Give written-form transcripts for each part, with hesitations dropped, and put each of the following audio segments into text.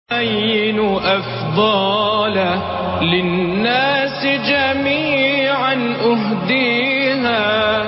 أين أفضاله للناس جميعا أهديها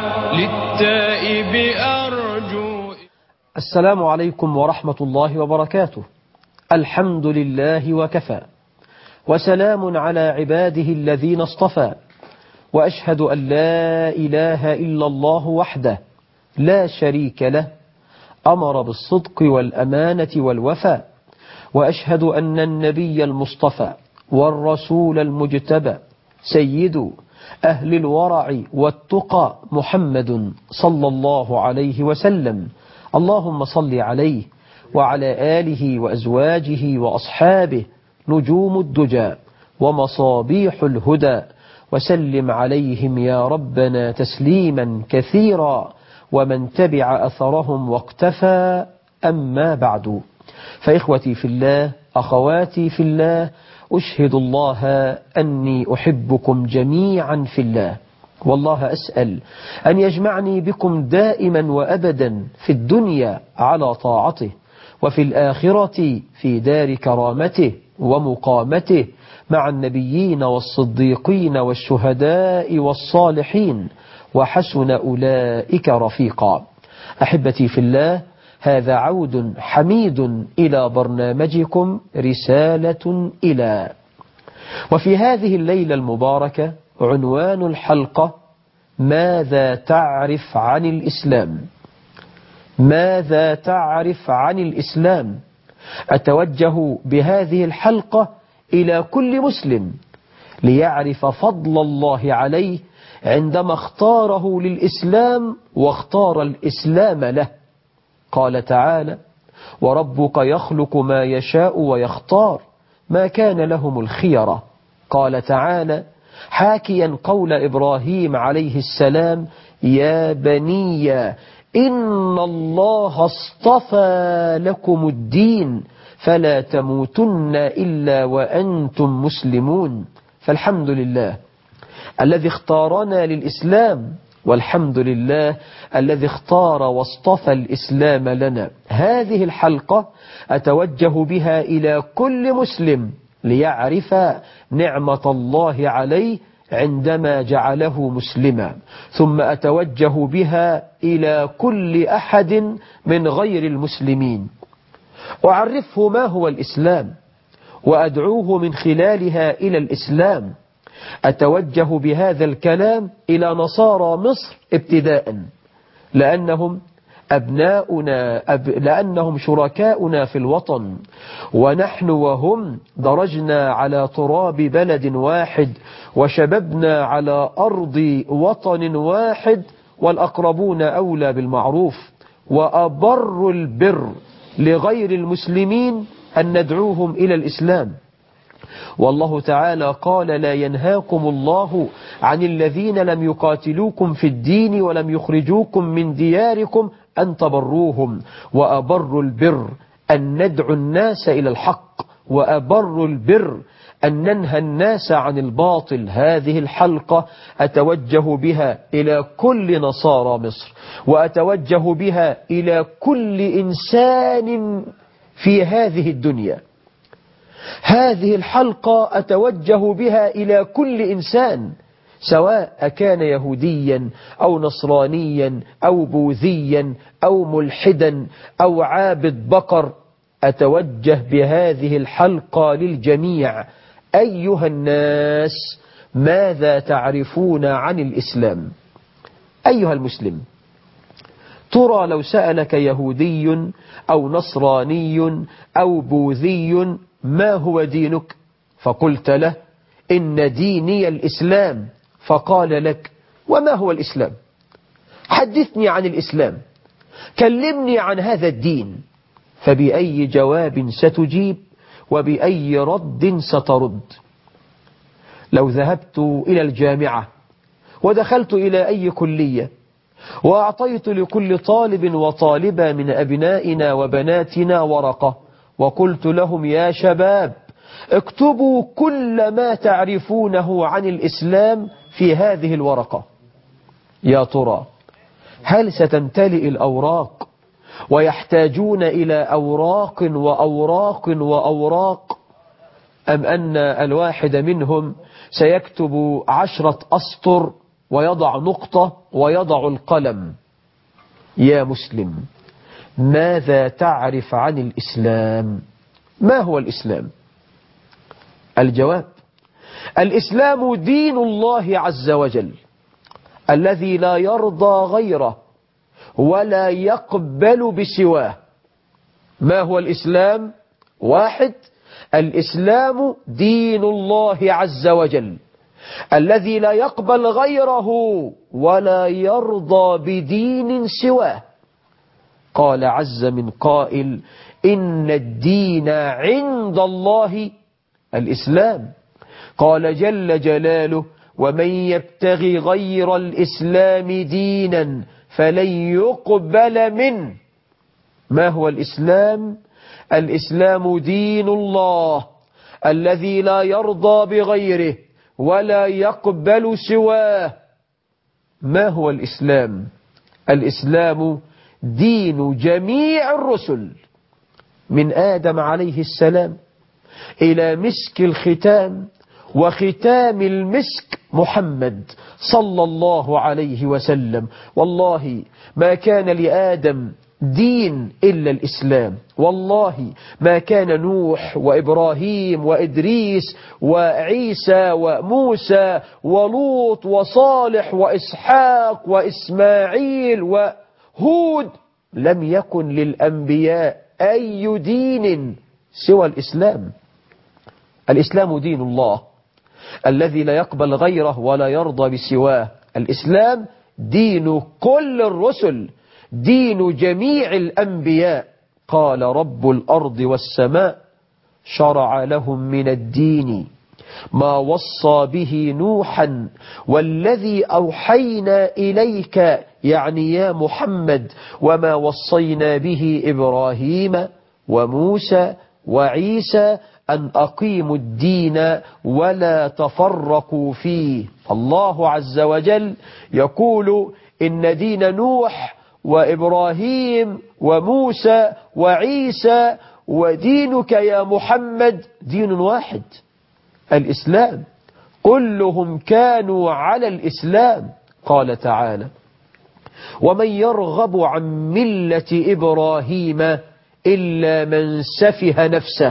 للتائب أرجو. السلام عليكم ورحمة الله وبركاته. الحمد لله وكفى، وسلام على عباده الذين اصطفى، وأشهد أن لا إله إلا الله وحده لا شريك له، أمر بالصدق والأمانة والوفاء، وأشهد أن النبي المصطفى والرسول المجتبى سيد أهل الورع والتقى محمد صلى الله عليه وسلم. اللهم صل عليه وعلى آله وأزواجه وأصحابه نجوم الدجى ومصابيح الهدى، وسلم عليهم يا ربنا تسليما كثيرا، ومن تبع أثرهم واقتفى. أما بعد، فإخوتي في الله، أخواتي في الله، أشهد الله أني أحبكم جميعا في الله، والله أسأل أن يجمعني بكم دائما وأبدا في الدنيا على طاعته، وفي الآخرة في دار كرامته ومقامته مع النبيين والصديقين والشهداء والصالحين، وحسن أولئك رفيقا. أحبتي في الله، هذا عود حميد إلى برنامجكم رسالة إلى. وفي هذه الليلة المباركة عنوان الحلقة: ماذا تعرف عن الإسلام؟ ماذا تعرف عن الإسلام؟ أتوجه بهذه الحلقة إلى كل مسلم ليعرف فضل الله عليه عندما اختاره للإسلام واختار الإسلام له. قال تعالى: وربك يخلق ما يشاء ويختار ما كان لهم الخيرة. قال تعالى حاكيا قول إبراهيم عليه السلام: يا بني إن الله اصطفى لكم الدين فلا تموتن إلا وأنتم مسلمون. فالحمد لله الذي اختارنا للإسلام، والحمد لله الذي اختار واصطفى الإسلام لنا. هذه الحلقة أتوجه بها إلى كل مسلم ليعرف نعمة الله عليه عندما جعله مسلما، ثم أتوجه بها إلى كل أحد من غير المسلمين، أعرفه ما هو الإسلام وأدعوه من خلالها إلى الإسلام. أتوجه بهذا الكلام إلى نصارى مصر ابتداء، لأنهم أبناؤنا، لأنهم شركاؤنا في الوطن، ونحن وهم درجنا على تراب بلد واحد، وشببنا على أرض وطن واحد، والأقربون أولى بالمعروف، وأبر البر لغير المسلمين أن ندعوهم إلى الإسلام. والله تعالى قال: لا ينهاكم الله عن الذين لم يقاتلوكم في الدين ولم يخرجوكم من دياركم أن تبروهم، وأبر البر أن ندعو الناس إلى الحق، وأبر البر أن ننهى الناس عن الباطل. هذه الحلقة أتوجه بها إلى كل نصارى مصر، وأتوجه بها إلى كل إنسان في هذه الدنيا. هذه الحلقة أتوجه بها إلى كل إنسان، سواء كان يهوديا أو نصرانيا أو بوذيا أو ملحدا أو عابد بقر. أتوجه بهذه الحلقة للجميع. أيها الناس، ماذا تعرفون عن الإسلام؟ أيها المسلم، ترى لو سألك يهودي أو نصراني أو بوذي: ما هو دينك؟ فقلت له: إن ديني الإسلام. فقال لك: وما هو الإسلام؟ حدثني عن الإسلام، كلمني عن هذا الدين. فبأي جواب ستجيب وبأي رد سترد؟ لو ذهبت إلى الجامعة ودخلت إلى أي كلية وأعطيت لكل طالب وطالبة من أبنائنا وبناتنا ورقة وقلت لهم: يا شباب، اكتبوا كل ما تعرفونه عن الإسلام في هذه الورقة، يا ترى هل ستمتلئ الأوراق ويحتاجون إلى أوراق وأوراق وأوراق، أم أن الواحد منهم سيكتب 10 أسطر ويضع نقطة ويضع القلم؟ يا مسلم، ماذا تعرف عن الإسلام؟ ما هو الإسلام؟ الجواب: الإسلام دين الله عز وجل الذي لا يرضى غيره ولا يقبل بسواه. ما هو الإسلام؟ 1. الإسلام دين الله عز وجل الذي لا يقبل غيره ولا يرضى بدين سواه. قال عز من قائل: إن الدين عند الله الإسلام. قال جل جلاله: ومن يبتغي غير الإسلام دينا فلن يقبل منه. ما هو الإسلام؟ الإسلام دين الله الذي لا يرضى بغيره ولا يقبل سواه. ما هو الإسلام؟ الإسلام دين جميع الرسل من آدم عليه السلام إلى مسك الختام وختام المسك محمد صلى الله عليه وسلم. والله ما كان لآدم دين إلا الإسلام، والله ما كان نوح وإبراهيم وإدريس وعيسى وموسى ولوط وصالح وإسحاق وإسماعيل وهود لم يكن للأنبياء أي دين سوى الإسلام. الإسلام دين الله الذي لا يقبل غيره ولا يرضى بسواه. الإسلام دين كل الرسل، دين جميع الأنبياء. قال رب الأرض والسماء: شرع لهم من الدين ما وصى به نوحا والذي أوحينا إليك، يعني يا محمد، وما وصينا به إبراهيم وموسى وعيسى أن أقيموا الدين ولا تفرقوا فيه. الله عز وجل يقول إن دين نوح وإبراهيم وموسى وعيسى ودينك يا محمد دين واحد، الإسلام. كلهم كانوا على الإسلام. قال تعالى: ومن يرغب عن ملة إبراهيم إلا من سفه نفسه.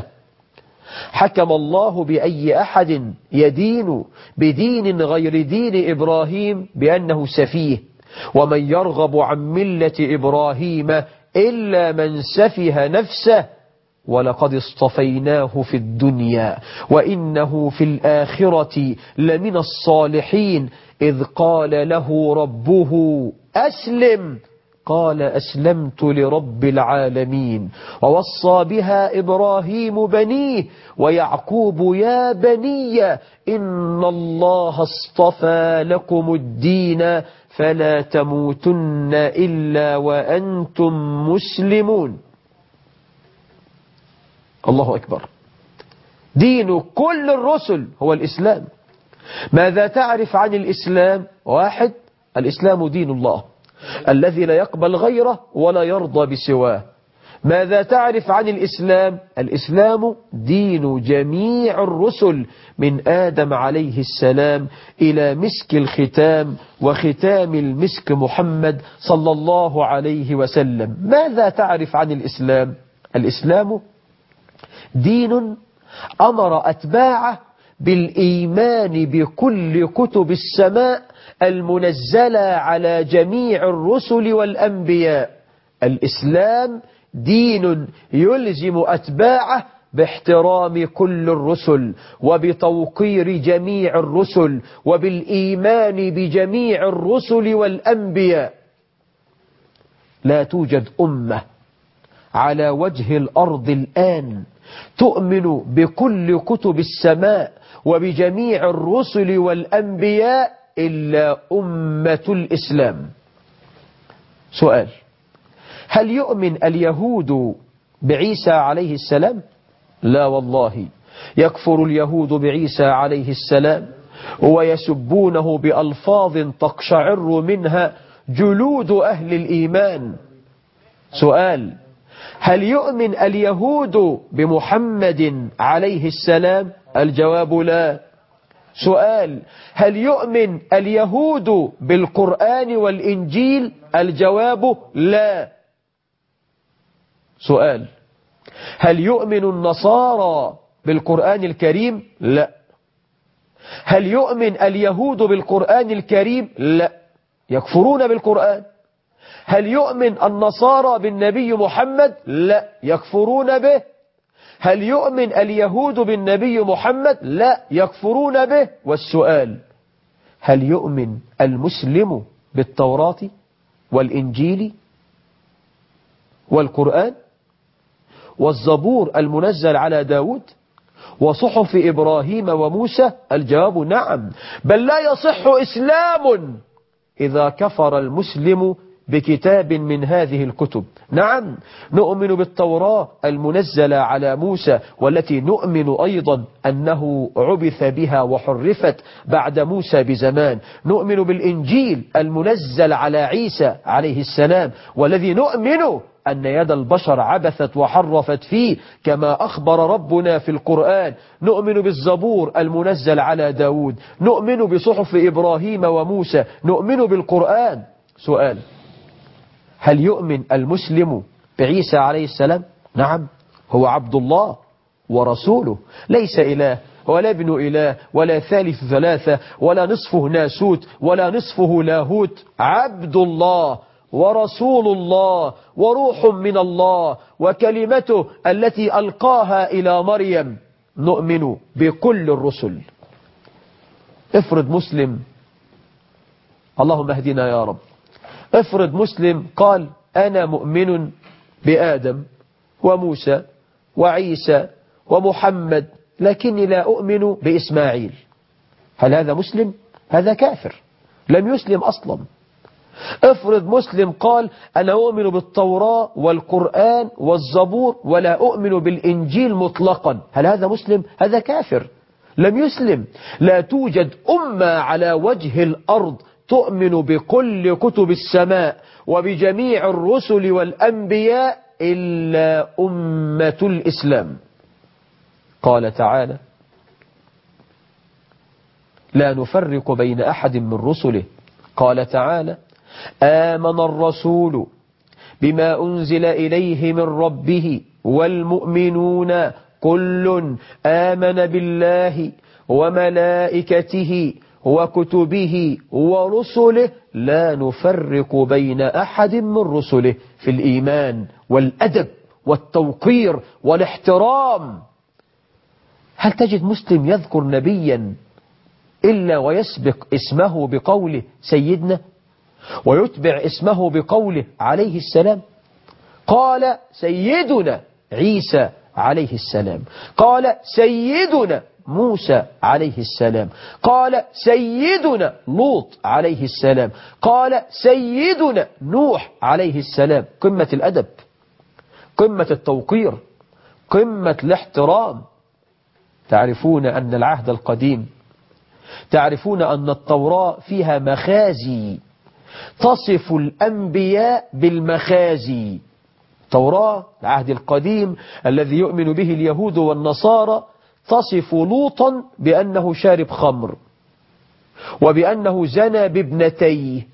حكم الله بأي أحد يدين بدين غير دين إبراهيم بأنه سفيه. ومن يرغب عن ملة إبراهيم إلا من سفه نفسه ولقد اصطفيناه في الدنيا وإنه في الآخرة لمن الصالحين. إذ قال له ربه أسلم قال أسلمت لرب العالمين. ووصى بها إبراهيم بنيه ويعقوب يا بني إن الله اصطفى لكم الدين فلا تموتن إلا وأنتم مسلمون. الله أكبر. دين كل الرسل هو الإسلام. ماذا تعرف عن الإسلام؟ 1. الإسلام دين الله الذي لا يقبل غيره ولا يرضى بسواه. ماذا تعرف عن الإسلام؟ الإسلام دين جميع الرسل من آدم عليه السلام إلى مسك الختام وختام المسك محمد صلى الله عليه وسلم. ماذا تعرف عن الإسلام؟ الإسلام دين أمر أتباعه بالإيمان بكل كتب السماء المنزلة على جميع الرسل والأنبياء. الإسلام دين يلزم أتباعه باحترام كل الرسل وبتوقير جميع الرسل وبالإيمان بجميع الرسل والأنبياء. لا توجد أمة على وجه الأرض الآن تؤمن بكل كتب السماء وبجميع الرسل والأنبياء إلا أمة الإسلام. سؤال: هل يؤمن اليهود بعيسى عليه السلام؟ لا والله، يكفر اليهود بعيسى عليه السلام ويسبونه بألفاظ تقشعر منها جلود أهل الإيمان. سؤال: هل يؤمن اليهود بمحمد عليه السلام؟ الجواب لا. سؤال: هل يؤمن اليهود بالقرآن والإنجيل؟ الجواب لا. سؤال: هل يؤمن النصارى بالقرآن الكريم؟ لا. هل يؤمن اليهود بالقرآن الكريم؟ لا، يكفرون بالقرآن. هل يؤمن النصارى بالنبي محمد؟ لا، يكفرون به. هل يؤمن اليهود بالنبي محمد؟ لا، يكفرون به. والسؤال: هل يؤمن المسلم بالتوراة والإنجيل والقرآن والزبور المنزل على داود وصحف إبراهيم وموسى؟ الجواب نعم، بل لا يصح إسلام إذا كفر المسلم بكتاب من هذه الكتب. نعم، نؤمن بالتوراة المنزلة على موسى، والتي نؤمن أيضا أنه عبث بها وحرفت بعد موسى بزمان. نؤمن بالإنجيل المنزل على عيسى عليه السلام، والذي نؤمن أن يد البشر عبثت وحرفت فيه كما أخبر ربنا في القرآن. نؤمن بالزبور المنزل على داود، نؤمن بصحف إبراهيم وموسى، نؤمن بالقرآن. سؤال: هل يؤمن المسلم بعيسى عليه السلام؟ نعم، هو عبد الله ورسوله، ليس إله ولا ابن إله ولا ثالث ثلاثة ولا نصفه ناسوت ولا نصفه لاهوت، عبد الله ورسول الله وروح من الله وكلمته التي ألقاها إلى مريم. نؤمن بكل الرسل. افرض مسلم، اللهم اهدنا يا رب، افرض مسلم قال: أنا مؤمن بآدم وموسى وعيسى ومحمد، لكني لا أؤمن بإسماعيل. هل هذا مسلم؟ هذا كافر، لم يسلم أصلا. افرض مسلم قال: أنا أؤمن بالتوراة والقرآن والزبور ولا أؤمن بالإنجيل مطلقا. هل هذا مسلم؟ هذا كافر، لم يسلم. لا توجد أمة على وجه الأرض تؤمن بكل كتب السماء وبجميع الرسل والأنبياء إلا أمة الإسلام. قال تعالى: لا نفرق بين أحد من رسله. قال تعالى: آمن الرسول بما أنزل إليه من ربه والمؤمنون كل آمن بالله وملائكته وكتبه ورسله لا نفرق بين أحد من رسله، في الإيمان والأدب والتوقير والاحترام. هل تجد مسلم يذكر نبيا إلا ويسبق اسمه بقوله سيدنا، ويتبع اسمه بقوله عليه السلام؟ قال سيدنا عيسى عليه السلام، قال سيدنا موسى عليه السلام، قال سيدنا لوط عليه السلام، قال سيدنا نوح عليه السلام. قمة الأدب، قمة التوقير، قمة الاحترام. تعرفون أن العهد القديم، تعرفون أن التوراة فيها مخازي تصف الأنبياء بالمخازي. توراة العهد القديم الذي يؤمن به اليهود والنصارى تصف لوطا بأنه شارب خمر وبأنه زنى بابنتيه،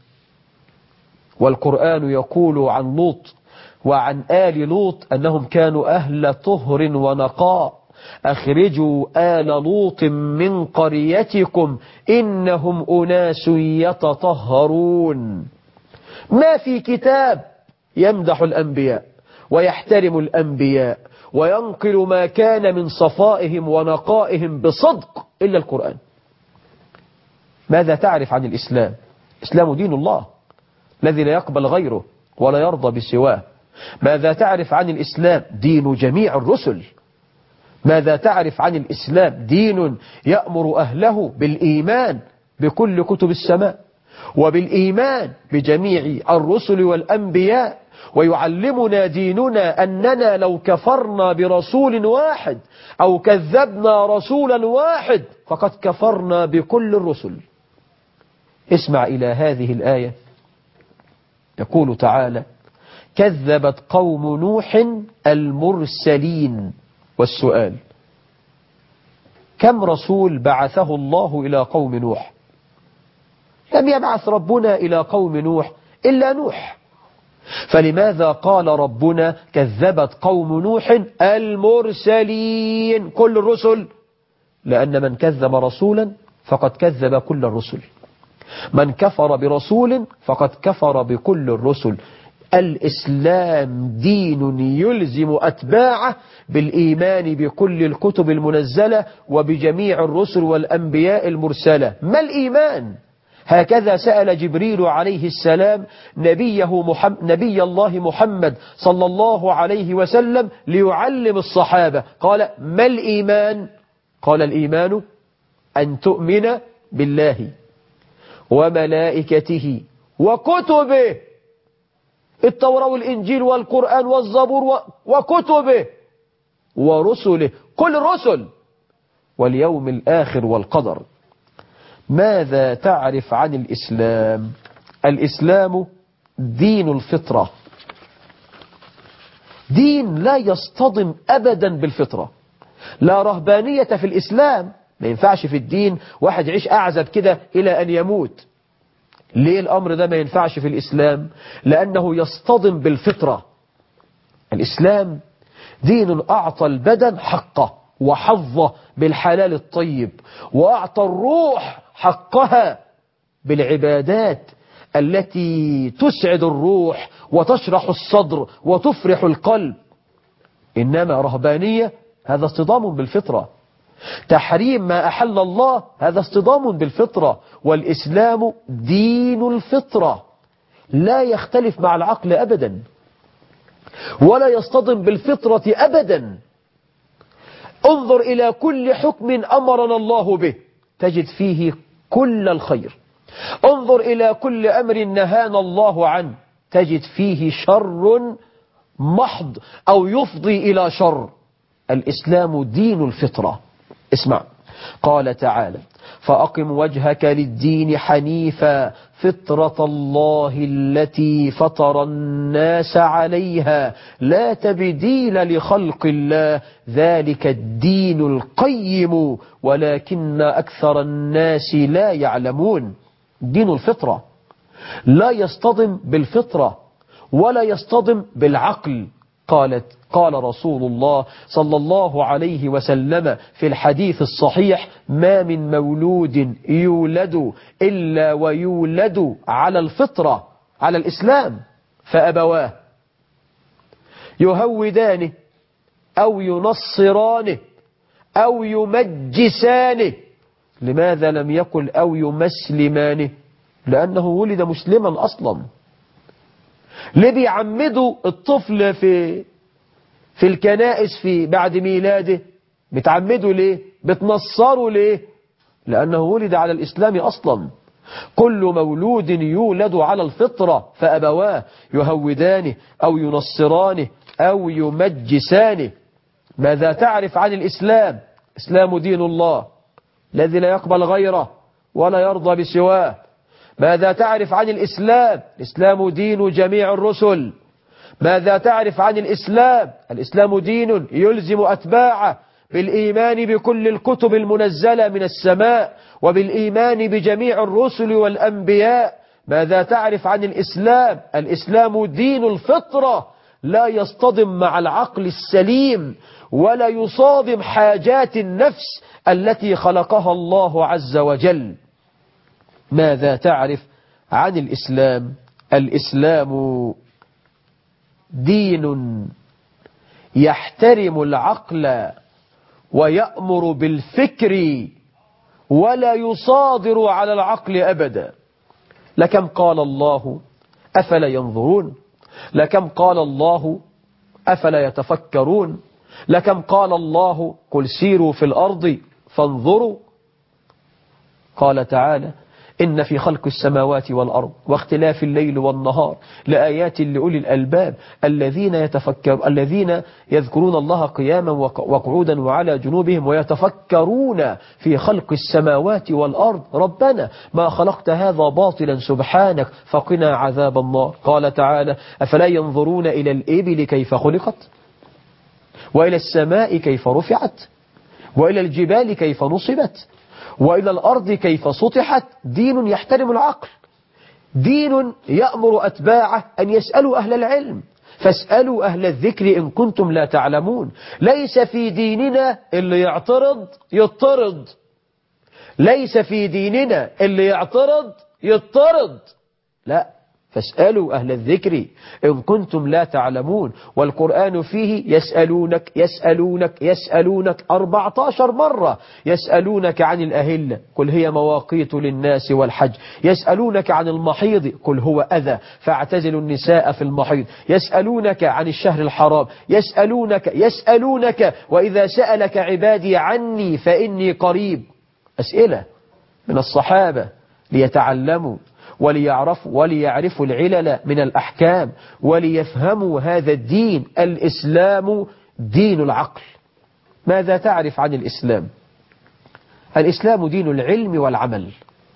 والقرآن يقول عن لوط وعن آل لوط أنهم كانوا أهل طهر ونقاء. أخرجوا آل لوط من قريتكم إنهم أناس يتطهرون. ما في كتاب يمدح الأنبياء ويحترم الأنبياء وينقل ما كان من صفائهم ونقائهم بصدق إلا القرآن. ماذا تعرف عن الإسلام؟ الإسلام دين الله الذي لا يقبل غيره ولا يرضى بسواه. ماذا تعرف عن الإسلام؟ دين جميع الرسل. ماذا تعرف عن الإسلام؟ دين يأمر أهله بالإيمان بكل كتب السماء وبالإيمان بجميع الرسل والأنبياء، ويعلمنا ديننا أننا لو كفرنا برسول واحد أو كذبنا رسولا واحد فقد كفرنا بكل الرسل. اسمع إلى هذه الآية، يقول تعالى: كذبت قوم نوح المرسلين. والسؤال: كم رسول بعثه الله إلى قوم نوح؟ لم يبعث ربنا إلى قوم نوح إلا نوح. فلماذا قال ربنا كذبت قوم نوح المرسلين كل الرسل؟ لأن من كذب رسولا فقد كذب كل الرسل، من كفر برسول فقد كفر بكل الرسل. الإسلام دين يلزم أتباعه بالإيمان بكل الكتب المنزلة وبجميع الرسل والأنبياء المرسلة. ما الإيمان؟ هكذا سأل جبريل عليه السلام نبي الله محمد صلى الله عليه وسلم ليعلم الصحابة، قال: ما الإيمان؟ قال: الإيمان أن تؤمن بالله وملائكته وكتبه، التوراة والإنجيل والقرآن والزبور وكتبه ورسله، كل الرسل، واليوم الآخر والقدر. ماذا تعرف عن الإسلام؟ الإسلام دين الفطرة، دين لا يصطدم أبدا بالفطرة. لا رهبانية في الإسلام، ما ينفعش في الدين واحد يعيش أعزب كده إلى أن يموت. ليه الأمر ده ما ينفعش في الإسلام؟ لأنه يصطدم بالفطرة. الإسلام دين أعطى البدن حقه وحظه بالحلال الطيب، وأعطى الروح حقها بالعبادات التي تسعد الروح وتشرح الصدر وتفرح القلب. إنما رهبانية هذا اصطدام بالفطرة، تحريم ما أحل الله هذا اصطدام بالفطرة. والإسلام دين الفطرة، لا يختلف مع العقل أبدا ولا يصطدم بالفطرة أبدا. انظر إلى كل حكم أمرنا الله به تجد فيه كل الخير، انظر إلى كل أمر نهانا الله عنه تجد فيه شر محض أو يفضي إلى شر. الإسلام دين الفطرة. اسمع، قال تعالى: فأقم وجهك للدين حنيفا فطرة الله التي فطر الناس عليها لا تبديل لخلق الله ذلك الدين القيم ولكن أكثر الناس لا يعلمون. دين الفطرة لا يصطدم بالفطرة ولا يصطدم بالعقل. قال رسول الله صلى الله عليه وسلم في الحديث الصحيح: ما من مولود يولد إلا ويولد على الفطرة، على الإسلام، فأبواه يهودانه أو ينصرانه أو يمجسانه. لماذا لم يقل أو يمسلمانه؟ لأنه ولد مسلما أصلا. ليه بيعمدوا الطفل في الكنائس بعد ميلاده؟ بتعمدوا ليه؟ بتنصروا ليه؟ لأنه ولد على الإسلام أصلا. كل مولود يولد على الفطرة فأبواه يهودانه أو ينصرانه أو يمجسانه. ماذا تعرف عن الإسلام؟ إسلام دين الله الذي لا يقبل غيره ولا يرضى بسواه. ماذا تعرف عن الإسلام؟ الإسلام دين جميع الرسل. ماذا تعرف عن الإسلام؟ الإسلام دين يلزم أتباعه بالإيمان بكل الكتب المنزلة من السماء وبالإيمان بجميع الرسل والأنبياء. ماذا تعرف عن الإسلام؟ الإسلام دين الفطرة لا يصطدم مع العقل السليم ولا يصادم حاجات النفس التي خلقها الله عز وجل. ماذا تعرف عن الإسلام؟ الإسلام دين يحترم العقل ويأمر بالفكر ولا يصادر على العقل أبدا. لكم قال الله أفلا ينظرون، لكم قال الله أفلا يتفكرون، لكم قال الله قل سيروا في الأرض فانظروا. قال تعالى إن في خلق السماوات والأرض واختلاف الليل والنهار لآيات لأولي الألباب الذين يذكرون الله قياما وقعودا وعلى جنوبهم ويتفكرون في خلق السماوات والأرض ربنا ما خلقت هذا باطلا سبحانك فقنا عذاب النار. قال تعالى أفلا ينظرون إلى الإبل كيف خلقت وإلى السماء كيف رفعت وإلى الجبال كيف نصبت وإلى الأرض كيف سطحت. دين يحترم العقل، دين يأمر أتباعه أن يسألوا أهل العلم، فاسألوا أهل الذكر إن كنتم لا تعلمون. ليس في ديننا اللي يعترض يضطرد، ليس في ديننا اللي يعترض يضطرد، لا، فاسألوا أهل الذكر إن كنتم لا تعلمون. والقرآن فيه يسألونك يسألونك يسألونك 14 مرة. يسألونك عن الأهلة قل هي مواقيت للناس والحج، يسألونك عن المحيض قل هو أذى فاعتزلوا النساء في المحيض، يسألونك عن الشهر الحرام، يسألونك وإذا سألك عبادي عني فإني قريب. أسئلة من الصحابة ليتعلموا وليعرفوا العلل من الأحكام وليفهموا هذا الدين. الإسلام دين العقل. ماذا تعرف عن الإسلام؟ الإسلام دين العلم والعمل،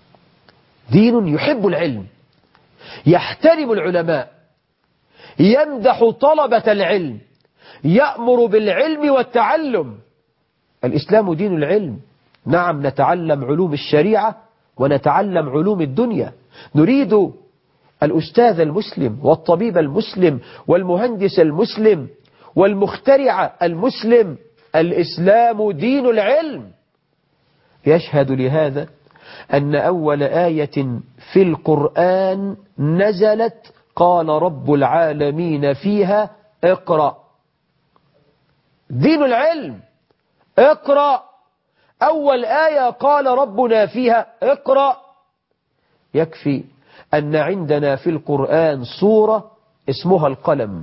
دين يحب العلم، يحترم العلماء، يمدح طلبة العلم، يأمر بالعلم والتعلم. الإسلام دين العلم. نعم، نتعلم علوم الشريعة ونتعلم علوم الدنيا. نريد الأستاذ المسلم والطبيب المسلم والمهندس المسلم والمخترع المسلم. الإسلام دين العلم. يشهد لهذا أن أول آية في القرآن نزلت قال رب العالمين فيها اقرأ. دين العلم، اقرأ. أول آية قال ربنا فيها اقرأ. يكفي أن عندنا في القرآن سورة اسمها القلم،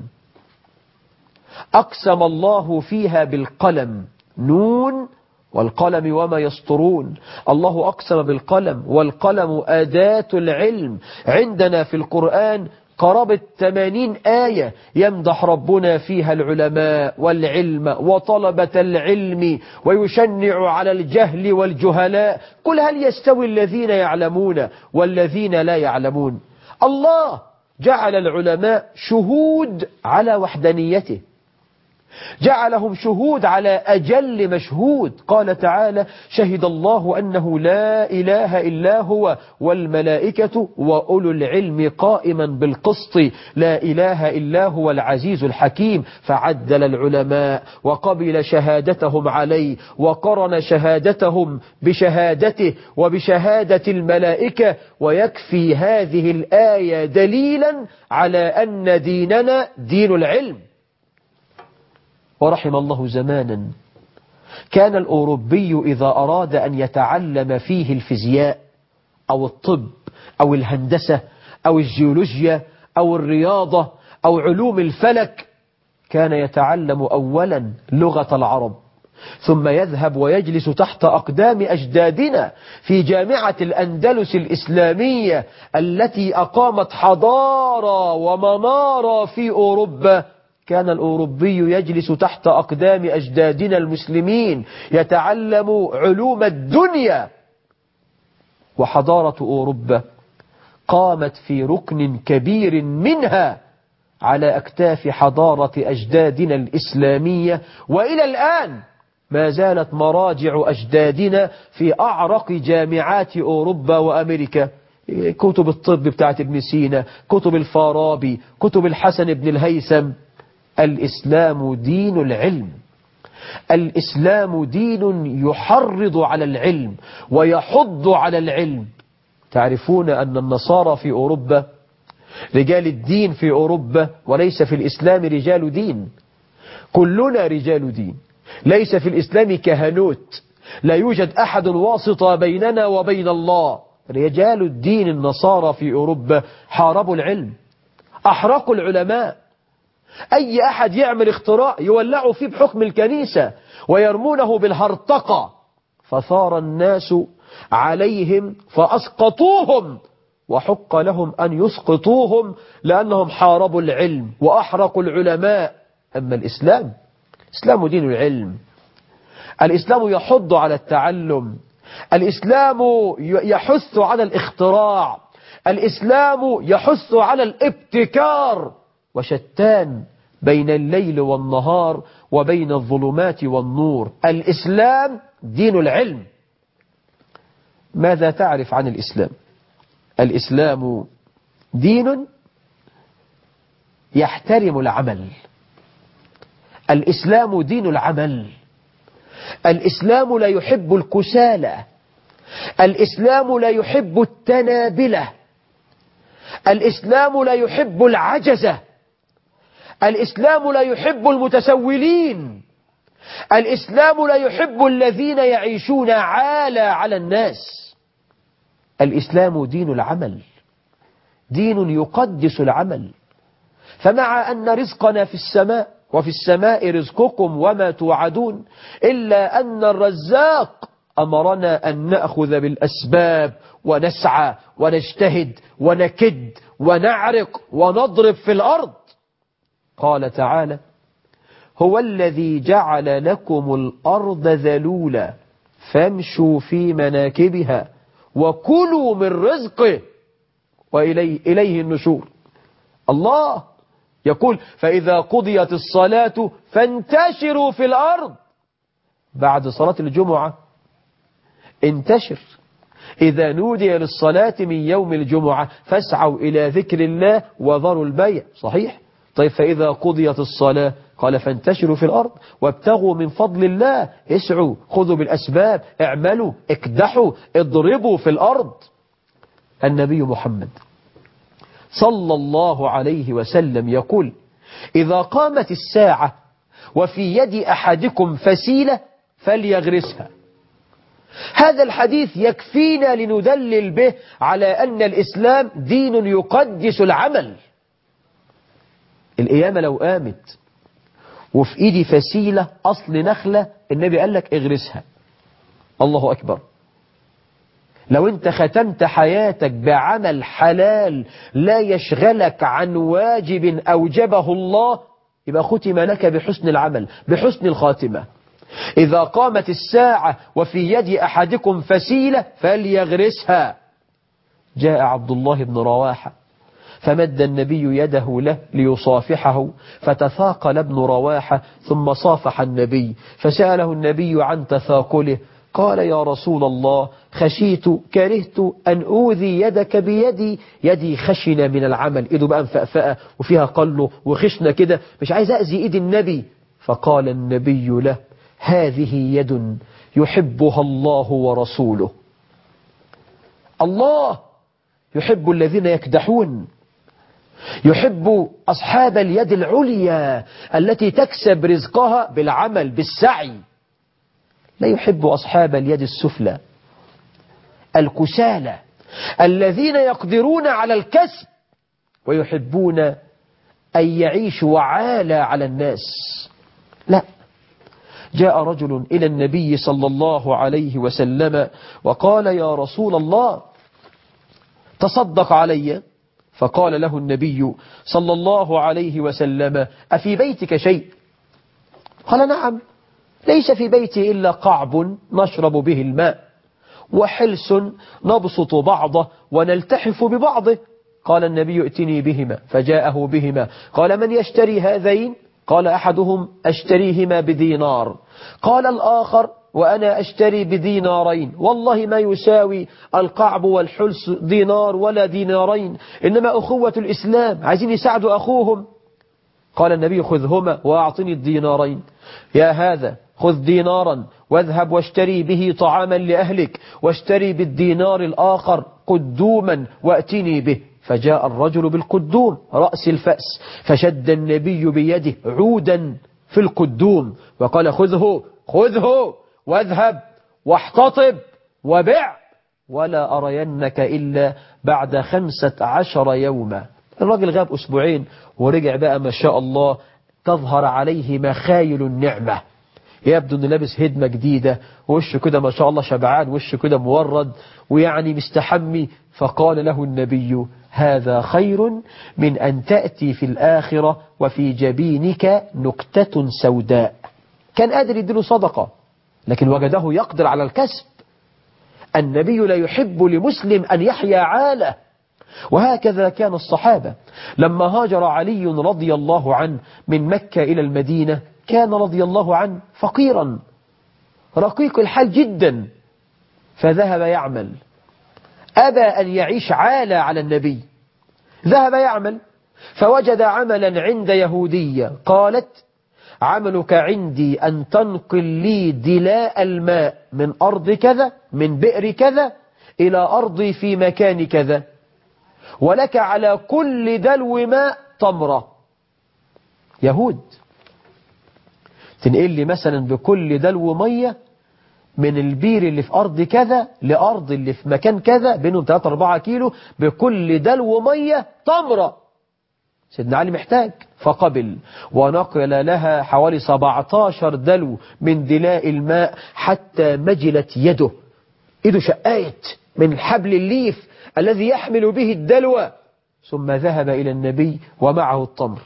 أقسم الله فيها بالقلم، نون والقلم وما يسطرون. الله أقسم بالقلم، والقلم أداة العلم. عندنا في القرآن قرابة 80 آية يمدح ربنا فيها العلماء والعلم وطلبة العلم ويشنع على الجهل والجهلاء. قل هل يستوي الذين يعلمون والذين لا يعلمون؟ الله جعل العلماء شهود على وحدانيته، جعلهم شهود على أجل مشهود. قال تعالى شهد الله أنه لا إله إلا هو والملائكة وأولو العلم قائما بالقسط لا إله إلا هو العزيز الحكيم. فعدل العلماء وقبل شهادتهم عليه وقرن شهادتهم بشهادته وبشهادة الملائكة. ويكفي هذه الآية دليلا على أن ديننا دين العلم. ورحم الله زمانا كان الأوروبي إذا أراد أن يتعلم فيه الفيزياء أو الطب أو الهندسة أو الجيولوجيا أو الرياضة أو علوم الفلك كان يتعلم أولا لغة العرب، ثم يذهب ويجلس تحت أقدام أجدادنا في جامعة الأندلس الإسلامية التي أقامت حضارة ومنارة في أوروبا. كان الأوروبي يجلس تحت أقدام أجدادنا المسلمين يتعلم علوم الدنيا. وحضارة أوروبا قامت في ركن كبير منها على أكتاف حضارة أجدادنا الإسلامية، وإلى الآن ما زالت مراجع أجدادنا في أعرق جامعات أوروبا وأمريكا. كتب الطب بتاعت ابن سينا، كتب الفارابي، كتب الحسن بن الهيثم. الإسلام دين العلم. الإسلام دين يحرض على العلم ويحض على العلم. تعرفون أن النصارى في أوروبا رجال الدين في أوروبا، وليس في الإسلام رجال دين. كلنا رجال دين، ليس في الإسلام كهنوت، لا يوجد أحد واسطة بيننا وبين الله. رجال الدين النصارى في أوروبا حاربوا العلم، أحرقوا العلماء. أي أحد يعمل اختراع يولعوا فيه بحكم الكنيسة ويرمونه بالهرطقة. فثار الناس عليهم فأسقطوهم، وحق لهم أن يسقطوهم لأنهم حاربوا العلم وأحرقوا العلماء. أما الإسلام دين العلم، الإسلام يحض على التعلم، الإسلام يحث على الاختراع، الإسلام يحث على الابتكار، وشتان بين الليل والنهار وبين الظلمات والنور. الإسلام دين العلم. ماذا تعرف عن الإسلام؟ الإسلام دين يحترم العمل، الإسلام دين العمل، الإسلام لا يحب الكسالى، الإسلام لا يحب التنابلة، الإسلام لا يحب العجزة، الإسلام لا يحب المتسولين، الإسلام لا يحب الذين يعيشون عالة على الناس. الإسلام دين العمل، دين يقدس العمل. فمع أن رزقنا في السماء وفي السماء رزقكم وما توعدون، إلا أن الرزاق أمرنا أن نأخذ بالأسباب ونسعى ونجتهد ونكد ونعرق ونضرب في الأرض. قال تعالى: هو الذي جعل لكم الأرض ذلولا فامشوا في مناكبها وكلوا من رزقه وإليه النشور. الله يقول: فإذا قضيت الصلاة فانتشروا في الأرض. بعد صلاة الجمعة انتشر. إذا نودي للصلاة من يوم الجمعة فاسعوا إلى ذكر الله وذروا البيع. صحيح؟ طيب فإذا قضيت الصلاة قال: فانتشروا في الأرض وابتغوا من فضل الله. اسعوا، خذوا بالأسباب، اعملوا، اكدحوا، اضربوا في الأرض. النبي محمد صلى الله عليه وسلم يقول: إذا قامت الساعة وفي يد أحدكم فسيلة فليغرسها. هذا الحديث يكفينا لندلل به على أن الإسلام دين يقدس العمل. القيامة لو قامت وفي إيدي فسيلة أصل نخلة، النبي قال لك اغرسها. الله أكبر. لو انت ختمت حياتك بعمل حلال لا يشغلك عن واجب أوجبه الله، يبقى ختم لك بحسن العمل، بحسن الخاتمة. إذا قامت الساعة وفي يد أحدكم فسيلة فليغرسها. جاء عبد الله بن رواحة فمد النبي يده له ليصافحه، فتثاقل ابن رواحة ثم صافح النبي، فسأله النبي عن تثاقله، قال: يا رسول الله، خشيت كرهت أن أوذي يدك بيدي، يدي خشنة من العمل، إيده بقى مفأفأة وفيها قله وخشنة كده، مش عايز أذي إيد النبي. فقال النبي له: هذه يد يحبها الله ورسوله. الله يحب الذين يكدحون، يحب أصحاب اليد العليا التي تكسب رزقها بالعمل بالسعي، لا يحب أصحاب اليد السفلى الكسالى الذين يقدرون على الكسب ويحبون أن يعيشوا عالة على الناس. لا. جاء رجل إلى النبي صلى الله عليه وسلم وقال: يا رسول الله، تصدق علي. فقال له النبي صلى الله عليه وسلم: أفي بيتك شيء؟ قال: نعم، ليس في بيتي إلا قعب نشرب به الماء وحلس نبسط بعضه ونلتحف ببعضه. قال النبي: ائتني بهما. فجاءه بهما. قال: من يشتري هذين؟ قال: أحدهم أشتريهما بدينار. قال الآخر: وأنا أشتري بدينارين. والله ما يساوي القعب والحلس دينار ولا دينارين، إنما أخوة الإسلام، عايزين يساعدوا أخوهم. قال النبي: خذهما وأعطني الدينارين. يا هذا، خذ دينارا واذهب واشتري به طعاما لأهلك، واشتري بالدينار الآخر قدوما وأتني به. فجاء الرجل بالقدوم رأس الفأس، فشد النبي بيده عودا في القدوم وقال: خذه واذهب واحتطب وبع، ولا أرينك إلا بعد 15 يوما. الراجل غاب أسبوعين ورجع بقى ما شاء الله تظهر عليه مخايل النعمة، يبدو أنه لابس هدمة جديدة، ووشه كده ما شاء الله شبعان، وشه كده مورد ويعني مستحمي. فقال له النبي: هذا خير من أن تأتي في الآخرة وفي جبينك نكتة سوداء. كان قادر يديله صدقة، لكن وجده يقدر على الكسب. النبي لا يحب لمسلم أن يحيا عالة. وهكذا كان الصحابة. لما هاجر علي رضي الله عنه من مكة إلى المدينة، كان رضي الله عنه فقيرا رقيق الحال جدا، فذهب يعمل. أبى أن يعيش عالة على النبي، ذهب يعمل فوجد عملا عند يهودية قالت: عملك عندي أن تنقل لي دلاء الماء من أرض كذا، من بئر كذا، إلى أرضي في مكان كذا، ولك على كل دلو ماء تمرة. يهود تنقل لي مثلا بكل دلو مية من البير اللي في أرض كذا لأرض اللي في مكان كذا، بينهم 3-4 كيلو، بكل دلو مية تمرة. سيدنا علي محتاج فقبل، ونقل لها حوالي 17 دلو من دلاء الماء حتى مجلت يده، إيده شقايت من حبل الليف الذي يحمل به الدلو. ثم ذهب إلى النبي ومعه التمر،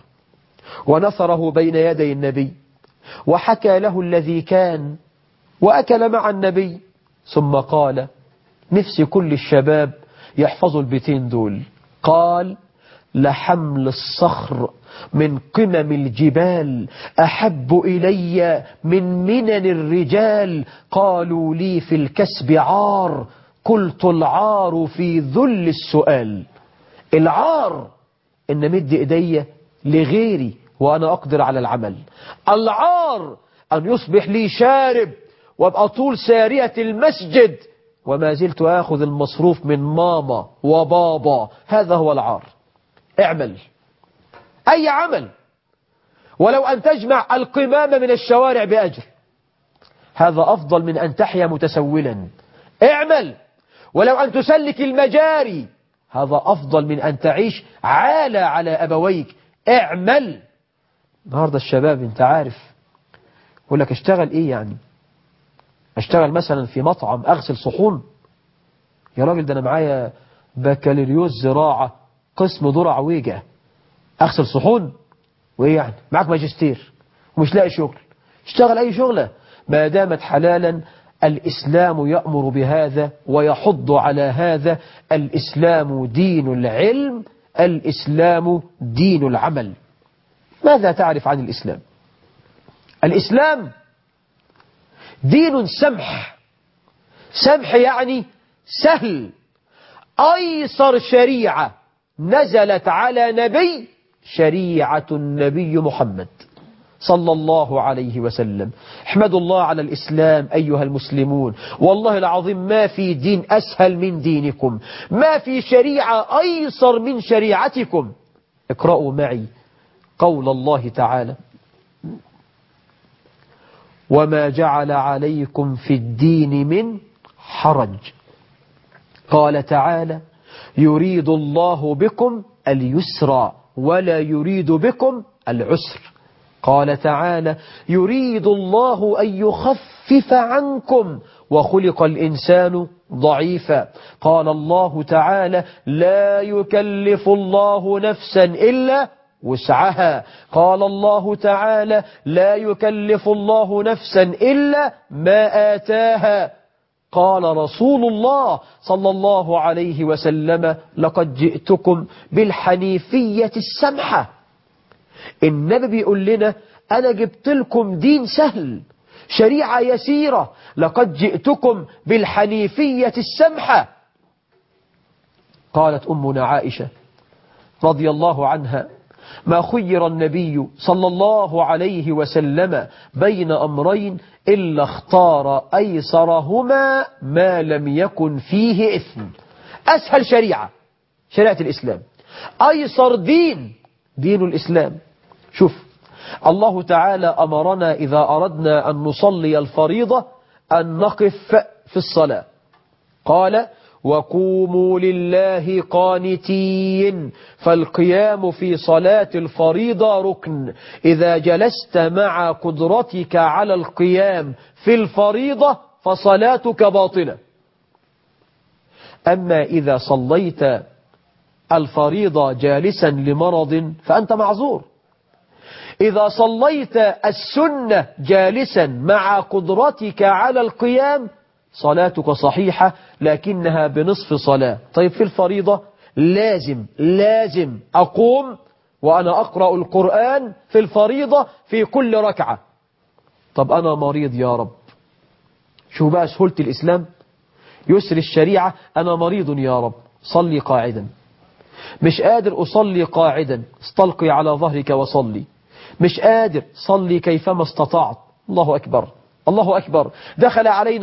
ونثره بين يدي النبي، وحكى له الذي كان، وأكل مع النبي. ثم قال: نفسي كل الشباب يحفظوا البيتين دول. قال: لحمل الصخر من قمم الجبال أحب إلي من منن الرجال. قالوا لي في الكسب عار، قلت العار في ذل السؤال. العار إن مد إيدي لغيري وأنا أقدر على العمل. العار أن يصبح لي شارب وابقى طول سارية المسجد وما زلت آخذ المصروف من ماما وبابا. هذا هو العار. اعمل أي عمل، ولو أن تجمع القمامة من الشوارع بأجر، هذا أفضل من أن تحيا متسولا. اعمل ولو أن تسلك المجاري، هذا أفضل من أن تعيش عالة على أبويك. اعمل. النهاردة الشباب انت عارف يقول لك اشتغل ايه يعني؟ اشتغل مثلا في مطعم اغسل صحون؟ يا راجل ده انا معايا بكالوريوس زراعة قسم ذرع ويجة، اغسل صحون؟ وايه يعني؟ معاك ماجستير ومش لاقي شغل؟ اشتغل اي شغلة ما دامت حلالا. الإسلام يأمر بهذا ويحض على هذا. الإسلام دين العلم، الإسلام دين العمل. ماذا تعرف عن الإسلام؟ الإسلام دين سمح. سمح يعني سهل. أيسر شريعة نزلت على نبي شريعة النبي محمد صلى الله عليه وسلم. احمدوا الله على الإسلام أيها المسلمون. والله العظيم ما في دين أسهل من دينكم، ما في شريعة أيسر من شريعتكم. اقرأوا معي قول الله تعالى: وما جعل عليكم في الدين من حرج. قال تعالى: يريد الله بكم اليسر ولا يريد بكم العسر. قال تعالى: يريد الله أن يخفف عنكم وخلق الإنسان ضعيفا. قال الله تعالى: لا يكلف الله نفسا إلا وسعها. قال الله تعالى: لا يكلف الله نفسا إلا ما آتاها. قال رسول الله صلى الله عليه وسلم: لقد جئتكم بالحنيفية السمحة. النبي بيقول لنا أنا جبت لكم دين سهل، شريعة يسيرة. لقد جئتكم بالحنيفية السمحة. قالت أمنا عائشة رضي الله عنها: ما خير النبي صلى الله عليه وسلم بين أمرين إلا اختار أيسرهما ما لم يكن فيه إثم. أسهل شريعة شريعة الإسلام، أيسر دين دين الإسلام. شوف الله تعالى أمرنا إذا أردنا أن نصلي الفريضة أن نقف في الصلاة. قال: وقوموا لله قانتين. فالقيام في صلاة الفريضة ركن. إذا جلست مع قدرتك على القيام في الفريضة فصلاتك باطلة. أما إذا صليت الفريضة جالسا لمرض فأنت معذور. إذا صليت السنة جالسا مع قدرتك على القيام صلاتك صحيحة لكنها بنصف صلاة. طيب في الفريضة لازم أقوم وأنا أقرأ القرآن في الفريضة في كل ركعة. طب أنا مريض يا رب. شو بقى سهولة الإسلام، يسر الشريعة. أنا مريض يا رب، صلي قاعدا. مش قادر أصلي قاعدا، استلقي على ظهرك وصلي. مش قادر، صلي كيفما استطعت. الله أكبر الله أكبر. دخل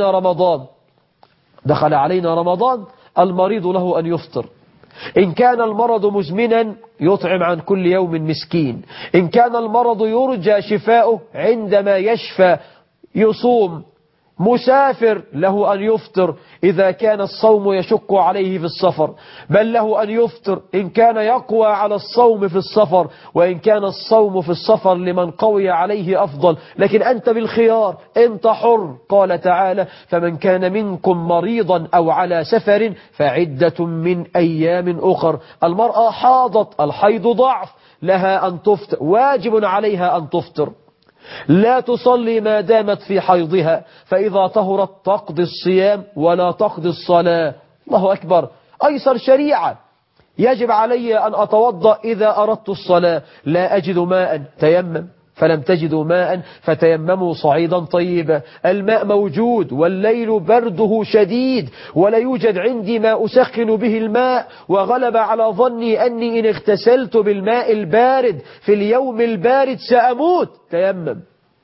علينا رمضان المريض له أن يفطر. إن كان المرض مزمنا يطعم عن كل يوم مسكين. إن كان المرض يرجى شفاؤه عندما يشفى يصوم. مسافر له أن يفطر إذا كان الصوم يشق عليه في السفر، بل له أن يفطر إن كان يقوى على الصوم في السفر، وإن كان الصوم في السفر لمن قوي عليه أفضل. لكن أنت بالخيار، أنت حر. قال تعالى: فمن كان منكم مريضا أو على سفر فعدة من أيام أخر. المرأة حاضت، الحيض ضعف، لها أن تفطر، واجب عليها أن تفطر. لا تصلي ما دامت في حيضها، فإذا طهرت تقضي الصيام ولا تقضي الصلاة. الله أكبر. أيسر شريعة. يجب علي أن أتوضأ إذا أردت الصلاة. لا أجد ماء، تيمم. فلم تجدوا ماء فتيمموا صعيدا طيبا. الماء موجود والليل برده شديد ولا يوجد عندي ما أسخن به الماء، وغلب على ظني أني إن اغتسلت بالماء البارد في اليوم البارد سأموت. تيمم.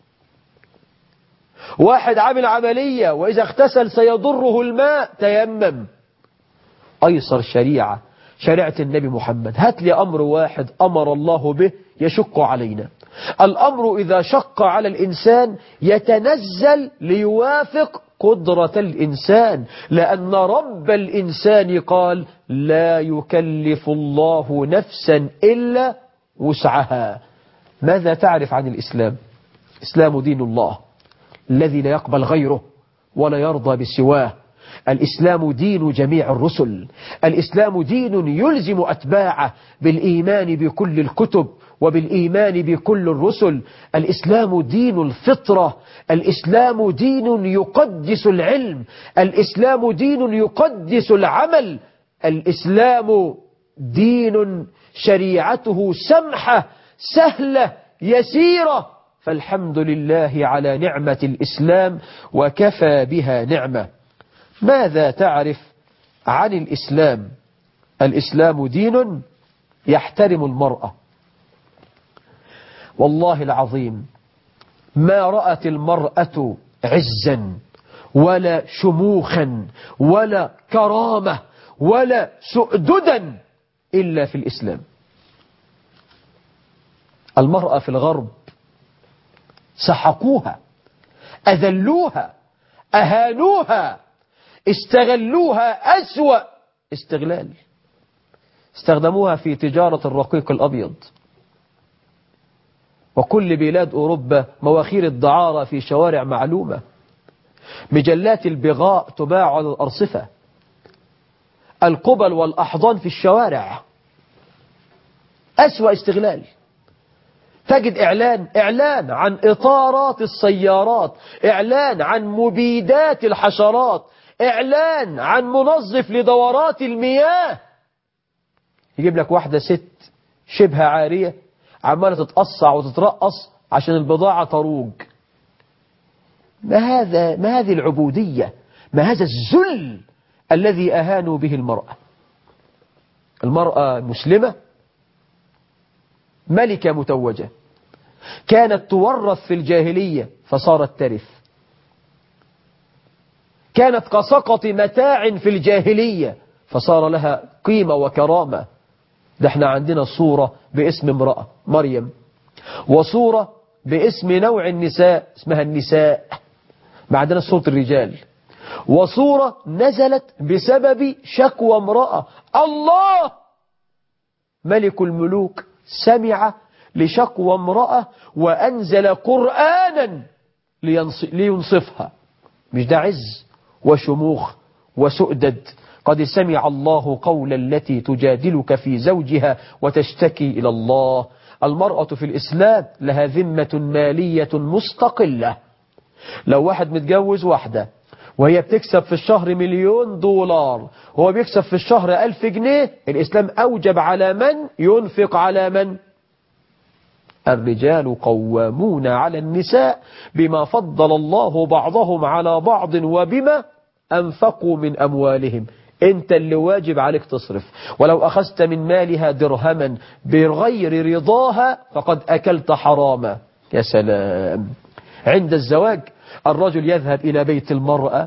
واحد عامل عملية وإذا اغتسل سيضره الماء. تيمم. أيسر شريعة شريعة النبي محمد. هات لي أمر واحد أمر الله به يشق علينا. الأمر إذا شق على الإنسان يتنزل ليوافق قدرة الإنسان، لأن رب الإنسان قال: لا يكلف الله نفسا إلا وسعها. ماذا تعرف عن الإسلام؟ الإسلام دين الله الذي لا يقبل غيره ولا يرضى بسواه. الإسلام دين جميع الرسل. الإسلام دين يلزم أتباعه بالإيمان بكل الكتب وبالإيمان بكل الرسل. الإسلام دين الفطرة. الإسلام دين يقدس العلم. الإسلام دين يقدس العمل. الإسلام دين شريعته سمحة سهلة يسيرة. فالحمد لله على نعمة الإسلام وكفى بها نعمة. ماذا تعرف عن الإسلام؟ الإسلام دين يحترم المرأة. والله العظيم ما رأت المرأة عزا ولا شموخا ولا كرامة ولا سؤددا إلا في الإسلام. المرأة في الغرب سحقوها، أذلوها، أهانوها، استغلوها أسوأ استغلال. استخدموها في تجارة الرقيق الأبيض. وكل بلاد أوروبا مواخير الدعارة في شوارع معلومة. مجلات البغاء تباع على الأرصفة. القبل والأحضان في الشوارع. أسوأ استغلال. تجد إعلان عن إطارات السيارات، إعلان عن مبيدات الحشرات، إعلان عن منظف لدورات المياه. يجيب لك واحدة ست شبه عارية عمالة تتقصع وتترقص عشان البضاعة تروج. ما هذه العبودية؟ ما هذا الذل الذي أهانوا به المرأة؟ المرأة مسلمة، ملكة متوجة، كانت تورث في الجاهلية فصارت ترث. كانت كسقط متاع في الجاهلية فصار لها قيمة وكرامة. ده احنا عندنا صورة باسم امرأة مريم، وصورة باسم نوع النساء اسمها النساء. ما عندنا صورة الرجال. وصورة نزلت بسبب شكوى امرأة. الله ملك الملوك سمع لشكوى امرأة وأنزل قرآنا لينصفها. مش ده عز وشموخ وسؤدد؟ قد سمع الله قول التي تجادلك في زوجها وتشتكي إلى الله. المرأة في الإسلام لها ذمة مالية مستقلة. لو واحد متجوز واحدة وهي بتكسب في الشهر $1,000,000 وهو بيكسب في الشهر 1000 جنيه، الإسلام أوجب على من ينفق على من؟ الرجال قوامون على النساء بما فضل الله بعضهم على بعض وبما أنفقوا من أموالهم. أنت اللي واجب عليك تصرف، ولو أخذت من مالها درهما بغير رضاها فقد أكلت حراما. يا سلام. عند الزواج الرجل يذهب إلى بيت المرأة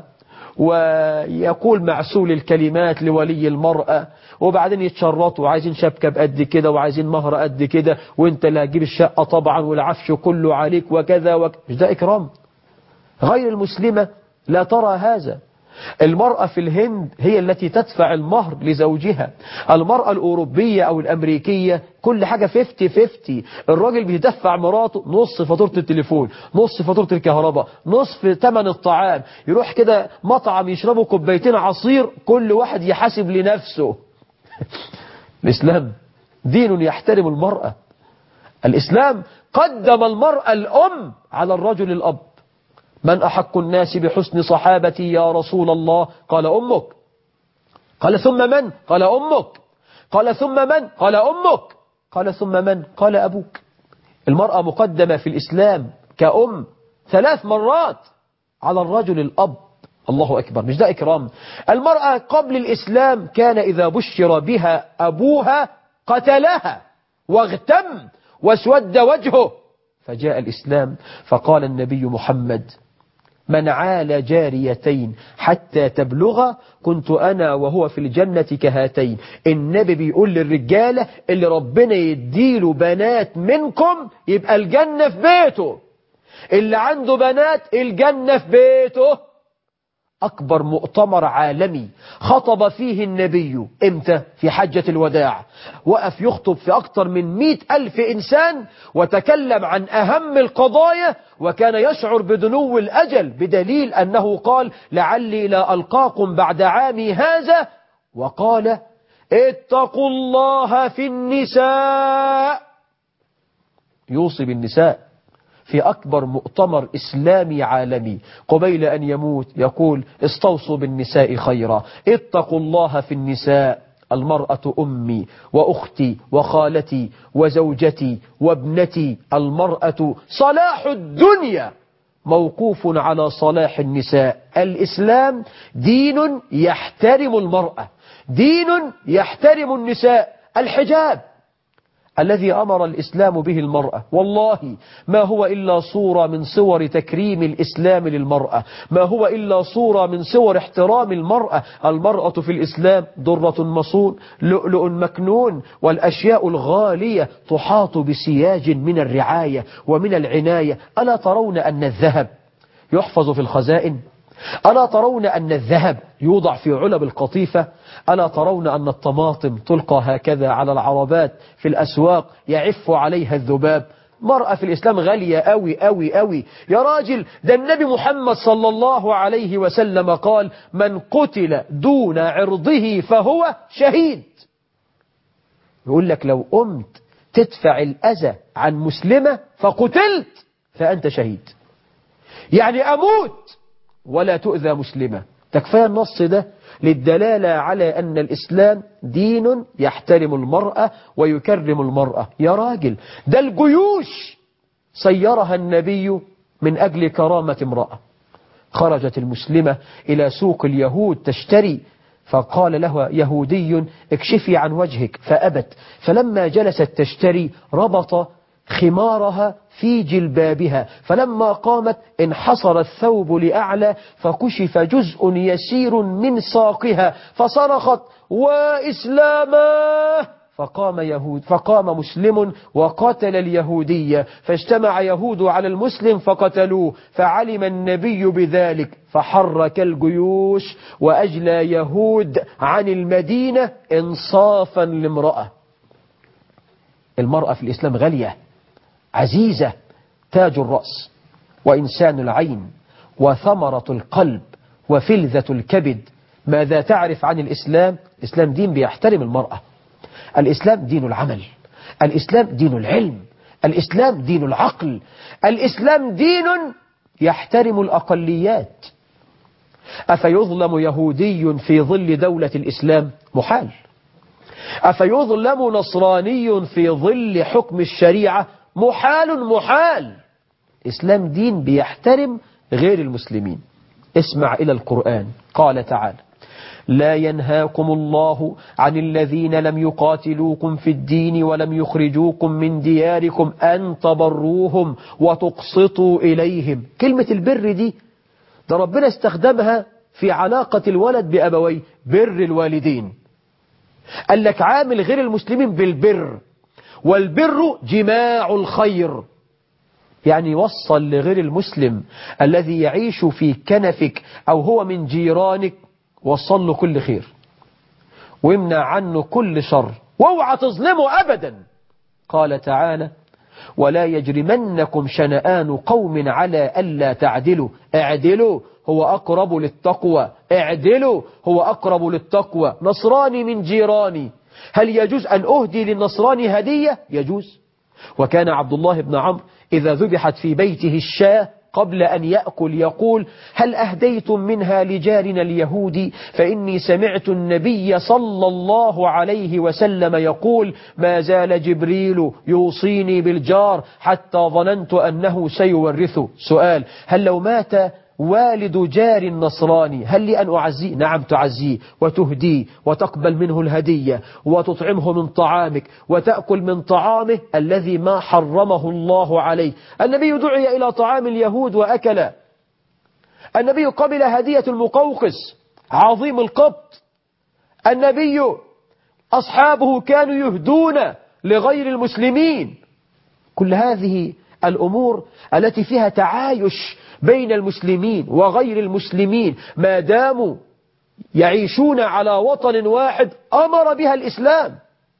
ويقول معسول الكلمات لولي المرأة، وبعدين يتشرطوا وعايزين شبكة بقد كده وعايزين مهر قد كده، وانت اللي هتجيب الشقة طبعا والعفش كله عليك وكذا مش ده إكرام؟ غير المسلمة لا ترى هذا. المرأة في الهند هي التي تدفع المهر لزوجها. المرأة الأوروبية أو الأمريكية كل حاجة 50-50. الراجل بيدفع مراته نص فاتورة التليفون، نص فاتورة الكهرباء، نصف ثمن الطعام. يروح كده مطعم يشربوا كوبايتين عصير، كل واحد يحاسب لنفسه. الإسلام دين يحترم المرأة. الإسلام قدم المرأة الأم على الرجل الأب. من أحق الناس بحسن صحابتي يا رسول الله؟ قال أمك. قال ثم من؟ قال أمك. قال ثم من؟ قال أمك. قال ثم من؟ قال أبوك. المرأة مقدمة في الإسلام كأم 3 مرات على الرجل الأب. الله أكبر. مش ده إكرام؟ المرأة قبل الإسلام كان إذا بشر بها أبوها قتلها واغتم واسود وجهه، فجاء الإسلام فقال النبي محمد: من عال جاريتين حتى تبلغ كنت أنا وهو في الجنة كهاتين. النبي بيقول للرجالة اللي ربنا يديله بنات منكم يبقى الجنة في بيته، اللي عنده بنات الجنة في بيته. أكبر مؤتمر عالمي خطب فيه النبي إمتى؟ في حجة الوداع. وقف يخطب في أكثر من 100,000 إنسان وتكلم عن أهم القضايا، وكان يشعر بدنو الأجل بدليل أنه قال: لعلي لا ألقاكم بعد عامي هذا. وقال: اتقوا الله في النساء. يوصي بالنساء في أكبر مؤتمر إسلامي عالمي قبيل أن يموت، يقول: استوصوا بالنساء خيرا، اتقوا الله في النساء. المرأة أمي وأختي وخالتي وزوجتي وابنتي. المرأة صلاح الدنيا موقوف على صلاح النساء. الإسلام دين يحترم المرأة، دين يحترم النساء. الحجاب الذي أمر الإسلام به المرأة والله ما هو إلا صورة من صور تكريم الإسلام للمرأة، ما هو إلا صورة من صور احترام المرأة. المرأة في الإسلام درة مصون، لؤلؤ مكنون، والأشياء الغالية تحاط بسياج من الرعاية ومن العناية. ألا ترون أن الذهب يحفظ في الخزائن؟ ألا ترون أن الذهب يوضع في علب القطيفة؟ ألا ترون أن الطماطم تلقى هكذا على العربات في الأسواق يعف عليها الذباب؟ مرأة في الإسلام غالية أوي أوي أوي يا راجل. ده النبي محمد صلى الله عليه وسلم قال: من قتل دون عرضه فهو شهيد. يقول لك لو قمت تدفع الأذى عن مسلمة فقتلت فأنت شهيد، يعني أموت ولا تؤذى مسلمة. تكفي النص ده للدلالة على أن الإسلام دين يحترم المرأة ويكرم المرأة. يا راجل ده الجيوش سيرها النبي من أجل كرامة امرأة. خرجت المسلمة إلى سوق اليهود تشتري، فقال لها يهودي: اكشفي عن وجهك، فأبت. فلما جلست تشتري ربط خمارها في جلبابها، فلما قامت انحصر الثوب لأعلى فكشف جزء يسير من ساقها، فصرخت: وإسلاما! فقام مسلم وقتل اليهودية، فاجتمع يهود على المسلم فقتلوه، فعلم النبي بذلك فحرك الجيوش وأجلى يهود عن المدينة إنصافا لامرأة. المرأة في الإسلام غالية عزيزة، تاج الرأس وإنسان العين وثمرة القلب وفلذة الكبد. ماذا تعرف عن الإسلام؟ الإسلام دين بيحترم المرأة، الإسلام دين العمل، الإسلام دين العلم، الإسلام دين العقل، الإسلام دين يحترم الأقليات. أفيظلم يهودي في ظل دولة الإسلام؟ محال. أفيظلم نصراني في ظل حكم الشريعة؟ محال. إسلام دين بيحترم غير المسلمين. اسمع إلى القرآن، قال تعالى: لا ينهاكم الله عن الذين لم يقاتلوكم في الدين ولم يخرجوكم من دياركم أن تبروهم وتقسطوا إليهم. كلمة البر دي ده ربنا استخدمها في علاقة الولد بأبويه، بر الوالدين. قال لك عامل غير المسلمين بالبر، والبر جماع الخير. يعني يوصل لغير المسلم الذي يعيش في كنفك أو هو من جيرانك، وصل له كل خير ويمنع عنه كل شر، واوعى تظلمه أبدا. قال تعالى: ولا يجرمنكم شنآن قوم على ألا تعدلوا اعدلوا هو أقرب للتقوى، اعدلوا هو أقرب للتقوى. نصراني من جيراني، هل يجوز أن أهدي للنصراني هدية؟ يجوز. وكان عبد الله بن عمرو إذا ذبحت في بيته الشاة قبل أن يأكل يقول: هل أهديتم منها لجارنا اليهودي؟ فإني سمعت النبي صلى الله عليه وسلم يقول: ما زال جبريل يوصيني بالجار حتى ظننت أنه سيورثه. سؤال: هل لو مات والد جار نصراني هل لي أن أعزيه؟ نعم تعزيه وتهديه وتقبل منه الهدية وتطعمه من طعامك وتأكل من طعامه الذي ما حرمه الله عليه. النبي دعي إلى طعام اليهود وأكل. النبي قبل هدية المقوقس عظيم القبط. النبي أصحابه كانوا يهدون لغير المسلمين. كل هذه الأمور التي فيها تعايش بين المسلمين وغير المسلمين ما داموا يعيشون على وطن واحد أمر بها الإسلام.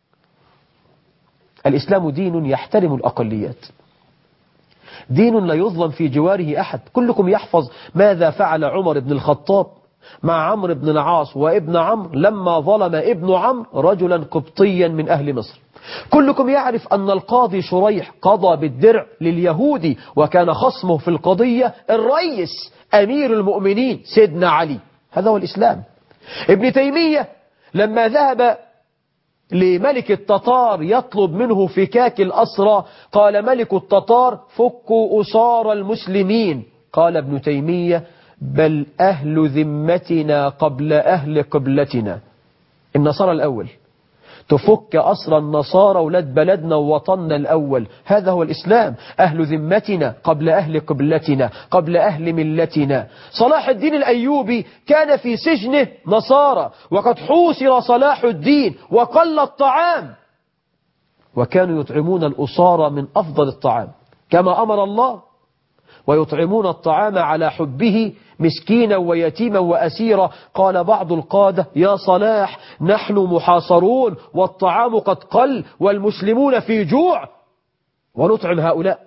الإسلام دين يحترم الأقليات، دين لا يظلم في جواره أحد. كلكم يحفظ ماذا فعل عمر بن الخطاب مع عمرو بن العاص وابن عمرو لما ظلم ابن عمرو رجلا قبطيا من أهل مصر. كلكم يعرف أن القاضي شريح قضى بالدرع لليهودي، وكان خصمه في القضية الرئيس أمير المؤمنين سيدنا علي. هذا هو الإسلام. ابن تيمية لما ذهب لملك التتار يطلب منه فكاك الأسرى قال ملك التتار: فكوا أسار المسلمين. قال ابن تيمية: بل أهل ذمتنا قبل أهل قبلتنا. النصارى الأول، تفك أسر النصارى ولاد بلدنا ووطننا الأول. هذا هو الإسلام. أهل ذمتنا قبل أهل قبلتنا قبل أهل ملتنا. صلاح الدين الأيوبي كان في سجنه نصارى، وقد حوصر صلاح الدين وقل الطعام، وكانوا يطعمون الأسارى من أفضل الطعام كما أمر الله، ويطعمون الطعام على حبه مسكينا ويتيما وأسيرا. قال بعض القادة: يا صلاح نحن محاصرون والطعام قد قل والمسلمون في جوع ونطعم هؤلاء،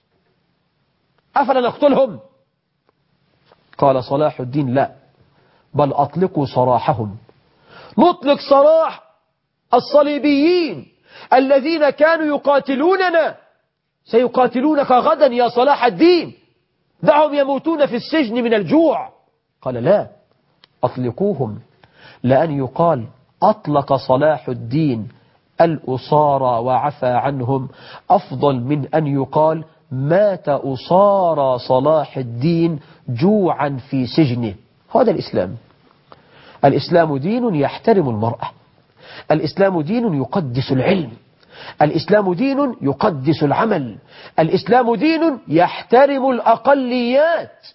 أفلا نقتلهم؟ قال صلاح الدين: لا، بل أطلقوا سراحهم. نطلق سراح الصليبيين الذين كانوا يقاتلوننا، سيقاتلونك غدا يا صلاح الدين، دعهم يموتون في السجن من الجوع. قال: لا، أطلقوهم، لأن يقال أطلق صلاح الدين الأسارى وعفى عنهم أفضل من أن يقال مات أسارى صلاح الدين جوعا في سجنه. هذا الإسلام. الإسلام دين يحترم المرأة، الإسلام دين يقدس العلم، الإسلام دين يقدس العمل، الإسلام دين يحترم الأقليات.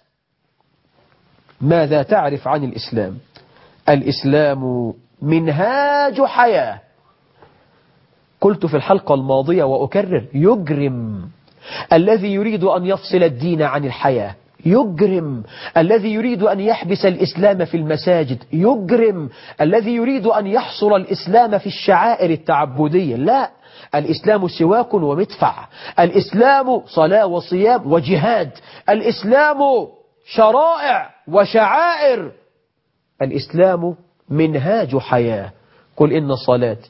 ماذا تعرف عن الإسلام؟ الإسلام منهاج حياة. قلت في الحلقة الماضية وأكرر: يجرم الذي يريد أن يفصل الدين عن الحياة، يجرم الذي يريد أن يحبس الإسلام في المساجد، يجرم الذي يريد أن يحصر الإسلام في الشعائر التعبدية. لا، الإسلام سواك ومدفع، الإسلام صلاة وصيام وجهاد، الإسلام شرائع وشعائر، الإسلام منهاج حياة. قل إن صلاتي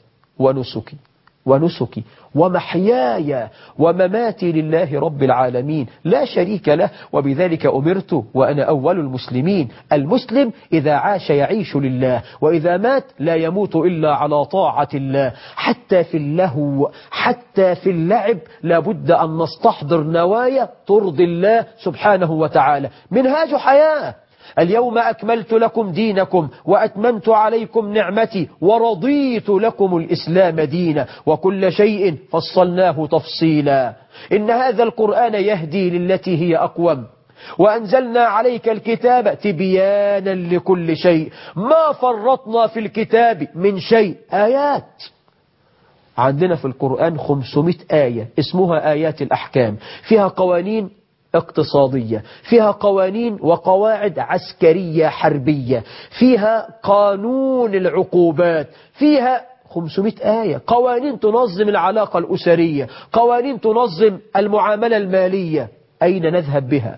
ونسكي ومحياي ومماتي لله رب العالمين لا شريك له وبذلك أمرت وأنا أول المسلمين. المسلم إذا عاش يعيش لله، وإذا مات لا يموت إلا على طاعة الله. حتى في اللهو، حتى في اللعب، لابد أن نستحضر نوايا ترضي الله سبحانه وتعالى. منهاج حياة. اليوم أكملت لكم دينكم وأتممت عليكم نعمتي ورضيت لكم الإسلام دينا، وكل شيء فصلناه تفصيلا. إن هذا القرآن يهدي للتي هي أقوم، وأنزلنا عليك الكتاب تبيانا لكل شيء، ما فرطنا في الكتاب من شيء. آيات عندنا في القرآن 500 آية اسمها آيات الأحكام، فيها قوانين اقتصادية، فيها قوانين وقواعد عسكرية حربية، فيها قانون العقوبات، فيها 500 آية، قوانين تنظم العلاقة الأسرية، قوانين تنظم المعاملة المالية. أين نذهب بها؟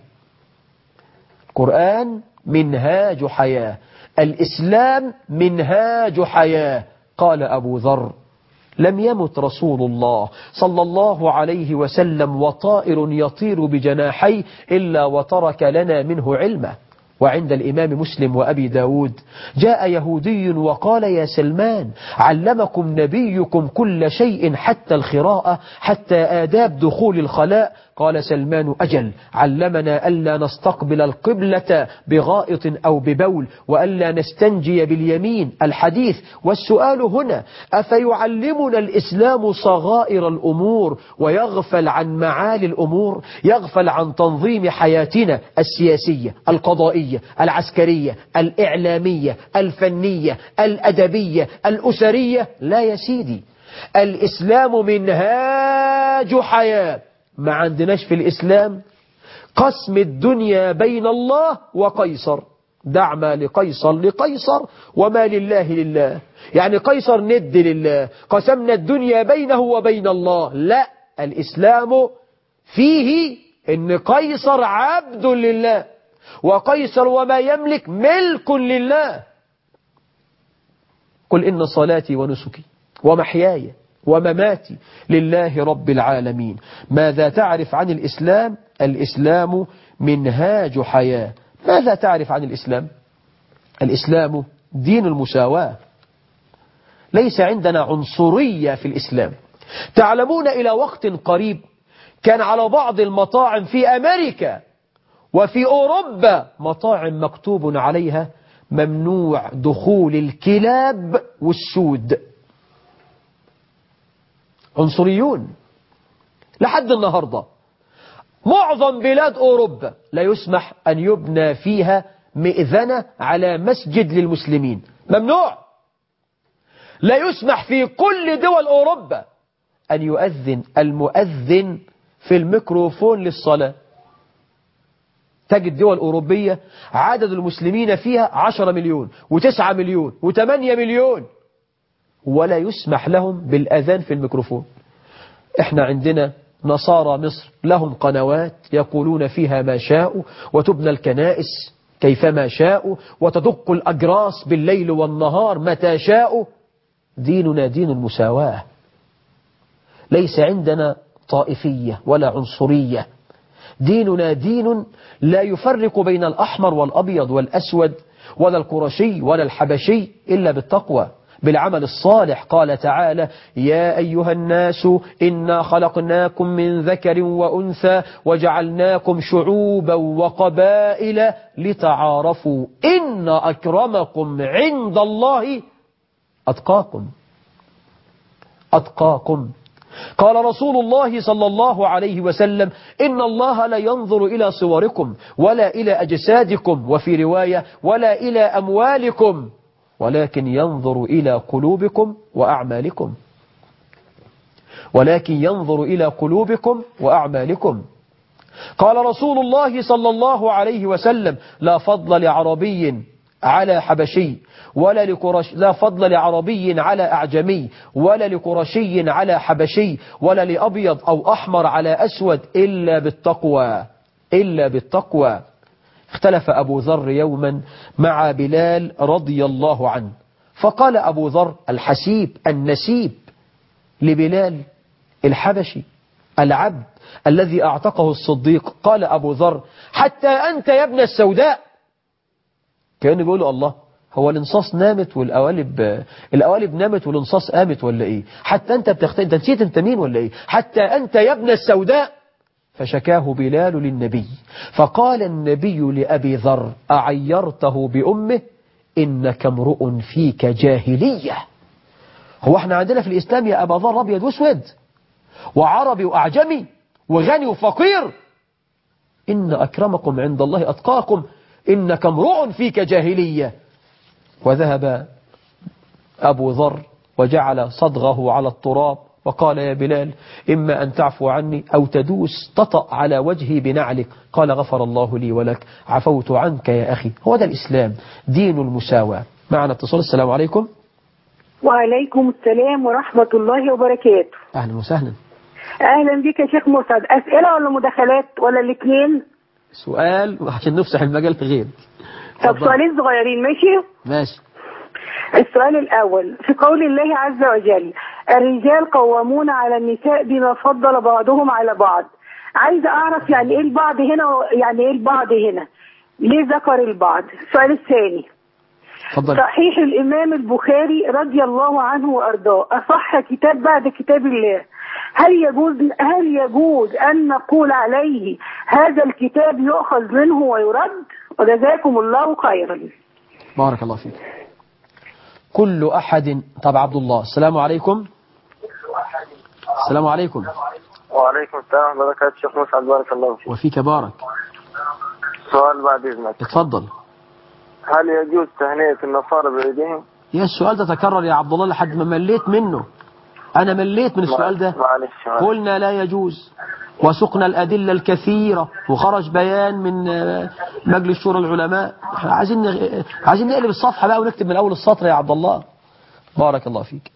القرآن منهاج حياة، الإسلام منهاج حياة. قال أبو ذر: لم يمت رسول الله صلى الله عليه وسلم وطائر يطير بجناحيه إلا وترك لنا منه علمه. وعند الإمام مسلم وأبي داود جاء يهودي وقال: يا سلمان، علمكم نبيكم كل شيء حتى الخراءة، حتى آداب دخول الخلاء؟ قال سلمان: أجل، علمنا ألا نستقبل القبلة بغائط أو ببول، وألا نستنجي باليمين. الحديث والسؤال هنا: أفيعلمنا الإسلام صغائر الأمور ويغفل عن معالي الأمور؟ يغفل عن تنظيم حياتنا السياسية، القضائية، العسكرية، الإعلامية، الفنية، الأدبية، الأسرية؟ لا يا سيدي، الإسلام منهاج حياة. ما عندناش في الإسلام قسم الدنيا بين الله وقيصر. دع ما لقيصر لقيصر وما لله لله. يعني قيصر ند لله، قسمنا الدنيا بينه وبين الله. لا، الإسلام فيه إن قيصر عبد لله، وقيصر وما يملك ملك لله. قل إن صلاتي ونسكي ومحياي ومماتي لله رب العالمين. ماذا تعرف عن الإسلام؟ الإسلام منهاج حياة. ماذا تعرف عن الإسلام؟ الإسلام دين المساواة، ليس عندنا عنصرية في الإسلام. تعلمون إلى وقت قريب كان على بعض المطاعم في أمريكا وفي أوروبا مطاعم مكتوب عليها ممنوع دخول الكلاب والسود. عنصريون. لحد النهاردة معظم بلاد أوروبا لا يسمح أن يبنى فيها مئذنة على مسجد للمسلمين، ممنوع. لا يسمح في كل دول أوروبا أن يؤذن المؤذن في الميكروفون للصلاة. تجد دول أوروبية عدد المسلمين فيها 10 مليون و9 مليون و8 مليون، ولا يسمح لهم بالأذان في الميكروفون. احنا عندنا نصارى مصر لهم قنوات يقولون فيها ما شاءوا، وتبنى الكنائس كيفما شاءوا، وتدق الأجراس بالليل والنهار متى شاءوا. ديننا دين المساواة، ليس عندنا طائفية ولا عنصرية. ديننا دين لا يفرق بين الأحمر والأبيض والأسود ولا القرشي ولا الحبشي إلا بالتقوى، بالعمل الصالح. قال تعالى: يا أيها الناس إنا خلقناكم من ذكر وأنثى وجعلناكم شعوبا وقبائل لتعارفوا إن أكرمكم عند الله أتقاكم. أتقاكم. قال رسول الله صلى الله عليه وسلم: إن الله لا ينظر إلى صوركم ولا إلى أجسادكم، وفي رواية: ولا إلى أموالكم، ولكن ينظر إلى قلوبكم وأعمالكم. ولكن ينظر إلى قلوبكم وأعمالكم. قال رسول الله صلى الله عليه وسلم: لا فضل لعربي على حبشي لا فضل لعربي على أعجمي ولا لقرشي على حبشي ولا لأبيض أو أحمر على أسود إلا بالتقوى. اختلف أبو ذر يوما مع بلال رضي الله عنه، فقال أبو ذر الحسيب النسيب لبلال الحبشي العبد الذي أعتقه الصديق. قال أبو ذر: حتى أنت يا ابن السوداء. كأنه بيقول الله، هو الانصاص نامت القوالب نامت والانصاص قامت ولا ايه؟ حتى انت انت نسيت انت مين ولا ايه؟ حتى انت يا ابن السوداء. فشكاه بلال للنبي، فقال النبي لأبي ذر: أعيرته بأمه؟ إنك امرؤ فيك جاهلية. هو احنا عندنا في الإسلام يا أبا ذر أبيض واسود وعربي وأعجمي وغني وفقير؟ إن أكرمكم عند الله أتقاكم، إنك امرؤ فيك جاهلية. وذهب أبو ذر وجعل صدغه على التراب وقال: يا بلال، إما أن تعفو عني أو تدوس تطأ على وجهي بنعلك. قال: غفر الله لي ولك، عفوت عنك يا أخي. هو ده الإسلام، دين المساواة. معنا اتصال. السلام عليكم. وعليكم السلام ورحمة الله وبركاته. أهلا وسهلا. أهلا بك يا شيخ مسعد. أسئلة ولا مداخلات ولا الاثنين؟ سؤال عشان نفسح المجال في غير. طب سؤالين صغيرين. ماشي. السؤال الأول: في قول الله عز وجل: الرجال قوامون على النساء بما فضل بعضهم على بعض. عايزة أعرف يعني إيه البعض هنا ويعني إيه البعض هنا؟ ليه ذكر البعض؟ السؤال الثاني: فضل. صحيح الإمام البخاري رضي الله عنه وأرضاه أصح كتاب بعد كتاب الله. هل يجوز أن نقول عليه هذا الكتاب يؤخذ منه ويرد؟ وجزاكم الله خيرا. بارك الله فيك. كل أحد. طب عبد الله، السلام عليكم. السلام عليكم. وعليكم السلام ورحمة الله وبركاته. شيخ مسعد بارك الله فيك. وفيك بارك. سؤال بعد إذنك. اتفضل. هل يجوز تهنئة النصارى بعيدهم؟ يا السؤال ده تكرر يا عبد الله لحد ما مليت منه. أنا مليت من السؤال ده. معلش. قلنا لا يجوز وسقنا الأدلة الكثيرة وخرج بيان من مجلس شورى العلماء. عايزين نقلب الصفحة بقى ونكتب من أول السطر يا عبد الله. بارك الله فيك.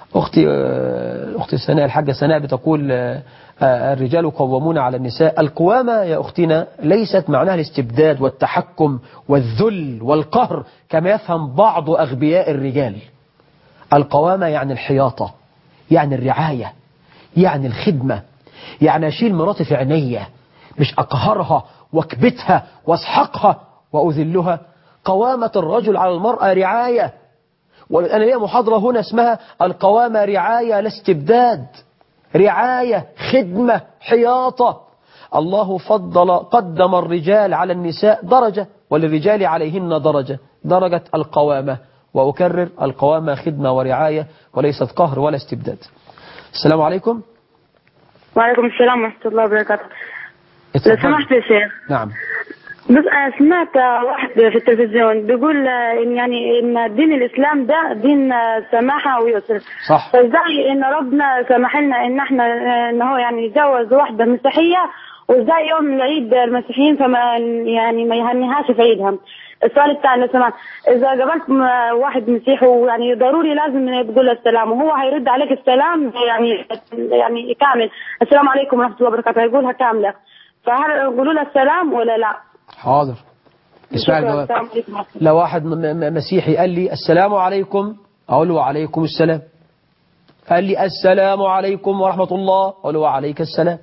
أختي سناء، الحاجة سناء بتقول: الرجال قوامون على النساء. القوامة يا أختنا ليست معناها الاستبداد والتحكم والذل والقهر كما يفهم بعض أغبياء الرجال. القوامة يعني الحياطة، يعني الرعاية، يعني الخدمة، يعني أشيل مراتي في عينيا، مش أقهرها واكبتها واسحقها وأذلها. قوامة الرجل على المرأة رعاية. وأنا ليا محاضرة هنا اسمها القوامة رعاية لا استبداد. رعاية، خدمة، حياطة. الله قدم الرجال على النساء درجة، وللرجال عليهن درجة القوامة. وأكرر: القوامة خدمة ورعاية وليست قهر ولا استبداد. السلام عليكم. وعليكم السلام ورحمة الله وبركاته. لو سمحت يا شيخ. نعم. بس سمعت واحد في التلفزيون بيقول إن دين الإسلام ده دين سماحة ويسر. صح. فإزاي إن ربنا سمح لنا إن هو يعني يتجوز واحدة مسيحية، وإزاي يوم العيد المسيحيين ما يهنيهاش في عيدهم؟ السؤال الثاني: لو سمحت، إذا قابلت واحد مسيحي ويعني ضروري لازم تقول له السلام، وهو هيرد عليك السلام يعني كامل، السلام عليكم ورحمة الله وبركاته، هيقولها كاملة، فهل يقولوا له السلام ولا لا؟ حاضر. اسمع الجواب. لو واحد مسيحي قال لي السلام عليكم، أقول له وعليكم السلام. قال لي السلام عليكم ورحمة الله، أقول له وعليك السلام.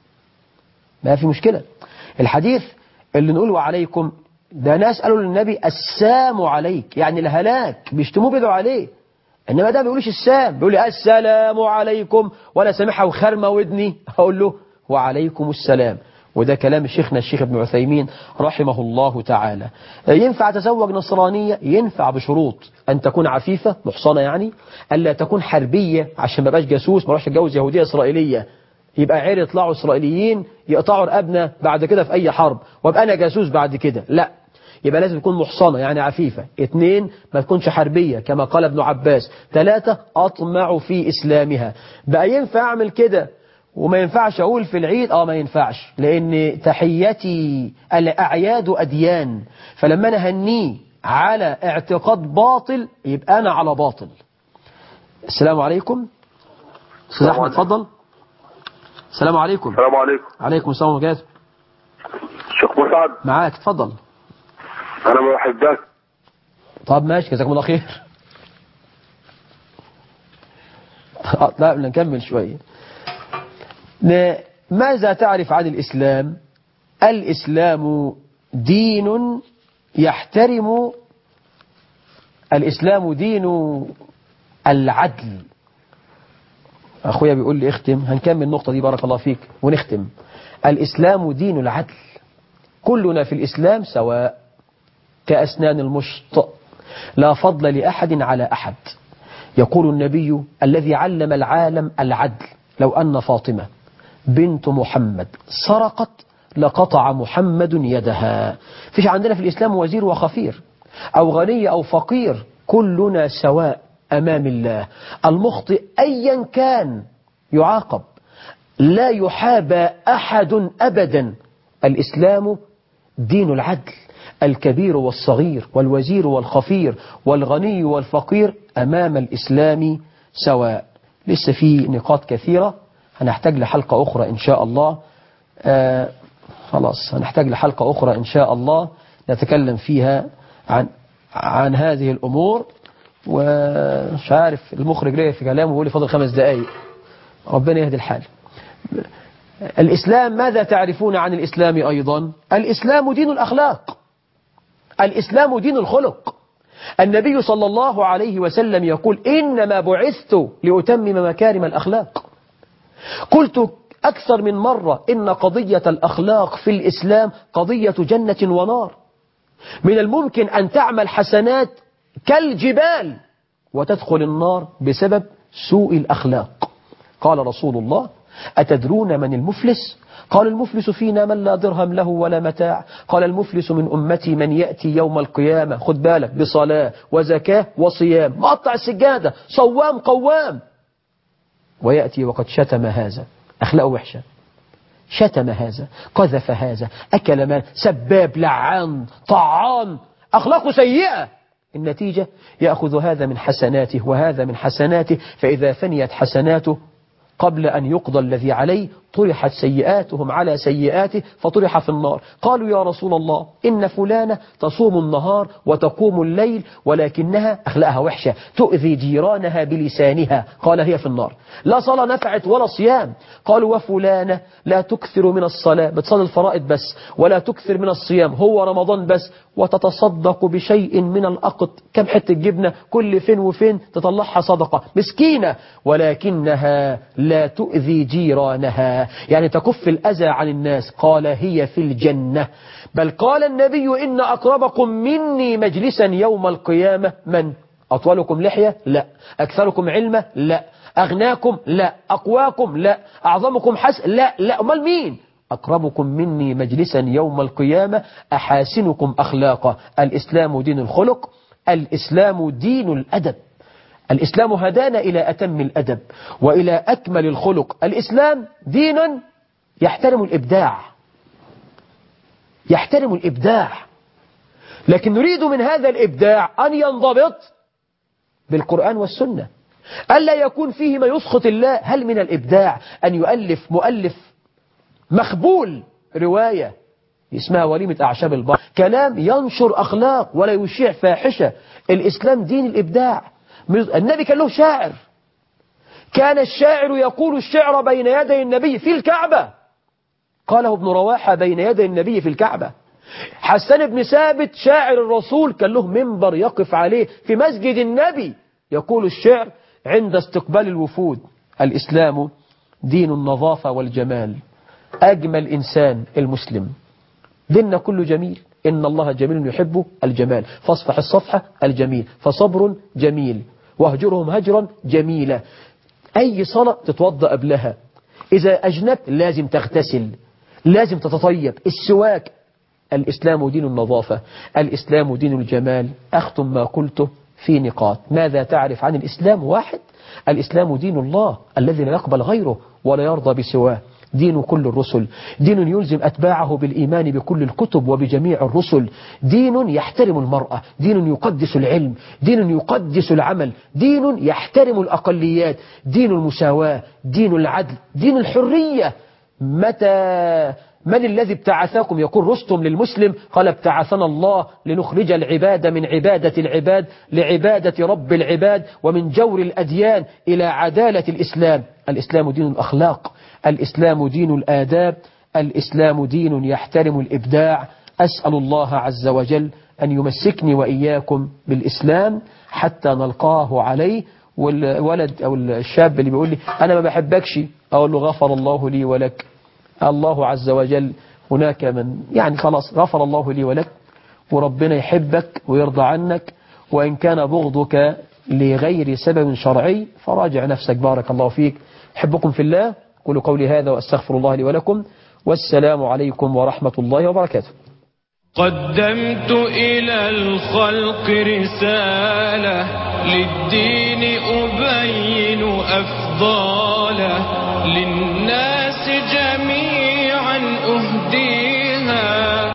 ما في مشكلة. الحديث اللي نقول وعليكم ده ناس قالوا للنبي السام عليك، يعني الهلاك، بيشتموه بيدعوا عليه. إنما ده بيقولش السام، بيقول لي السلام عليكم، وأنا سامعها وخرمة ودني أقول له وعليكم السلام. وده كلام شيخنا الشيخ ابن عثيمين رحمه الله تعالى. ينفع تزوج نصرانية؟ ينفع بشروط: أن تكون عفيفة محصنة، يعني ألا تكون حربية عشان ما بقاش جاسوس، ما راحش يتجوز يهودية إسرائيلية يبقى عير يطلعوا إسرائيليين يقطعوا رقبنا بعد كده في أي حرب وابقى أنا جاسوس بعد كده. لا، يبقى لازم تكون محصنة يعني عفيفة. 2 ما تكونش حربية كما قال ابن عباس. 3 أطمع في إسلامها. بقى ينفع أعمل كده وما ينفعش أقول في العيد؟ ما ينفعش، لأن تحيتي الأعياد أديان، فلما أنا هنيه على اعتقاد باطل يبقى أنا على باطل. السلام عليكم. أستاذ أحمد اتفضل. السلام عليكم. السلام عليكم. عليكم السلام ورحمة الله. شيخ مسعد معاك اتفضل. أنا بحبك. طب ماشي جزاكم الله خير. لا نكمل شوية. ماذا تعرف عن الإسلام؟ الإسلام دين يحترم، الإسلام دين العدل. أخويا بيقول لي اختم، هنكمل النقطة دي بارك الله فيك ونختم. الإسلام دين العدل، كلنا في الإسلام سواء كأسنان المشط، لا فضل لأحد على أحد. يقول النبي الذي علم العالم العدل: لو أن فاطمة بنت محمد سرقت لقطع محمد يدها. فيش عندنا في الإسلام وزير وخفير أو غني أو فقير، كلنا سواء أمام الله. المخطئ أيا كان يعاقب، لا يحابى أحد أبدا. الإسلام دين العدل، الكبير والصغير والوزير والخفير والغني والفقير أمام الإسلام سواء. لسه في نقاط كثيرة، هنحتاج لحلقة أخرى إن شاء الله. خلاص هنحتاج لحلقة أخرى إن شاء الله نتكلم فيها عن هذه الأمور. ومش عارف المخرج ليه في كلامه بيقول لي فاضل 5 دقايق، ربنا يهدي الحال. الإسلام ماذا تعرفون عن الإسلام أيضا؟ الإسلام دين الأخلاق، الإسلام دين الخلق. النبي صلى الله عليه وسلم يقول: إنما بعثت لأتمم مكارم الأخلاق. قلت أكثر من مرة إن قضية الأخلاق في الإسلام قضية جنة ونار. من الممكن أن تعمل حسنات كالجبال وتدخل النار بسبب سوء الأخلاق. قال رسول الله: أتدرون من المفلس؟ قال: المفلس فينا من لا درهم له ولا متاع. قال: المفلس من أمتي من يأتي يوم القيامة، خد بالك، بصلاة وزكاة وصيام، مقطع السجادة، صوام قوام، ويأتي وقد شتم هذا، أخلاقه وحشة، شتم هذا، قذف هذا، أكل مال، سباب، لعان، طعان، أخلاقه سيئة. النتيجة يأخذ هذا من حسناته وهذا من حسناته، فإذا فنيت حسناته قبل أن يقضى الذي عليه طرحت سيئاتهم على سيئاته فطرح في النار. قالوا: يا رسول الله، إن فلانة تصوم النهار وتقوم الليل ولكنها أخلاقها وحشة، تؤذي جيرانها بلسانها. قال: هي في النار. لا صلاة نفعت ولا صيام. قالوا: وفلانة لا تكثر من الصلاة، بتصلي الفرائض بس، ولا تكثر من الصيام، هو رمضان بس، وتتصدق بشيء من الأقط، كم حتة جبنة كل فين وفين تطلعها صدقة، مسكينة، ولكنها لا تؤذي جيرانها، يعني تكف الأذى عن الناس. قال: هي في الجنة. بل قال النبي: إن أقربكم مني مجلسا يوم القيامة من؟ أطولكم لحية؟ لا. أكثركم علمة؟ لا. أغناكم؟ لا. أقواكم؟ لا. أعظمكم حسن؟ لا. لا. أمال مين؟ أقربكم مني مجلسا يوم القيامة أحاسنكم أخلاقا. الإسلام دين الخلق، الإسلام دين الأدب. الإسلام هدانا إلى أتم الأدب وإلى أكمل الخلق. الإسلام دين يحترم الإبداع، يحترم الإبداع، لكن نريد من هذا الإبداع أن ينضبط بالقرآن والسنة، ألا يكون فيه ما يسخط الله. هل من الإبداع أن يؤلف مؤلف مخبول رواية اسمها وليمة أعشاب البحر، كلام ينشر أخلاق ولا يشيع فاحشة؟ الإسلام دين الإبداع. النبي كان له شاعر، كان الشاعر يقول الشعر بين يدي النبي في الكعبة، قاله ابن رواحة بين يدي النبي في الكعبة. حسان بن ثابت شاعر الرسول كان له منبر يقف عليه في مسجد النبي يقول الشعر عند استقبال الوفود. الإسلام دين النظافة والجمال، أجمل إنسان المسلم، ديننا كله جميل، إن الله جميل يحب الجمال، فاصفح الصفحة الجميل، فصبر جميل، واهجرهم هجرا جميلا. أي صلاة تتوضأ قبلها، إذا أجنبت لازم تغتسل، لازم تتطيب، السواك، الإسلام دين النظافة، الإسلام دين الجمال. أختم ما قلته في نقاط. ماذا تعرف عن الإسلام؟ واحد، الإسلام دين الله الذي لا يقبل غيره ولا يرضى بسواه، دين كل الرسل، دين يلزم أتباعه بالإيمان بكل الكتب وبجميع الرسل، دين يحترم المرأة، دين يقدس العلم، دين يقدس العمل، دين يحترم الأقليات، دين المساواة، دين العدل، دين الحرية. من الذي ابتعثكم؟ يقول رستم للمسلم، قال ابتعثنا الله لنخرج العباد من عبادة العباد لعبادة رب العباد ومن جور الأديان إلى عدالة الإسلام. الإسلام دين الأخلاق، الإسلام دين الآداب، الإسلام دين يحترم الإبداع. أسأل الله عز وجل أن يمسكني وإياكم بالإسلام حتى نلقاه عليه. والولد أو الشاب اللي بيقول لي أنا ما بحبكش، أقول له غفر الله لي ولك. الله عز وجل هناك من يعني خلاص غفر الله لي ولك، وربنا يحبك ويرضى عنك، وإن كان بغضك لغير سبب شرعي فراجع نفسك. بارك الله فيك، أحبكم في الله. قولوا قولي هذا وأستغفر الله لي ولكم، والسلام عليكم ورحمة الله وبركاته. قدمت إلى الخلق رسالة للدين أبين أفضاله، للناس جميعا أهدي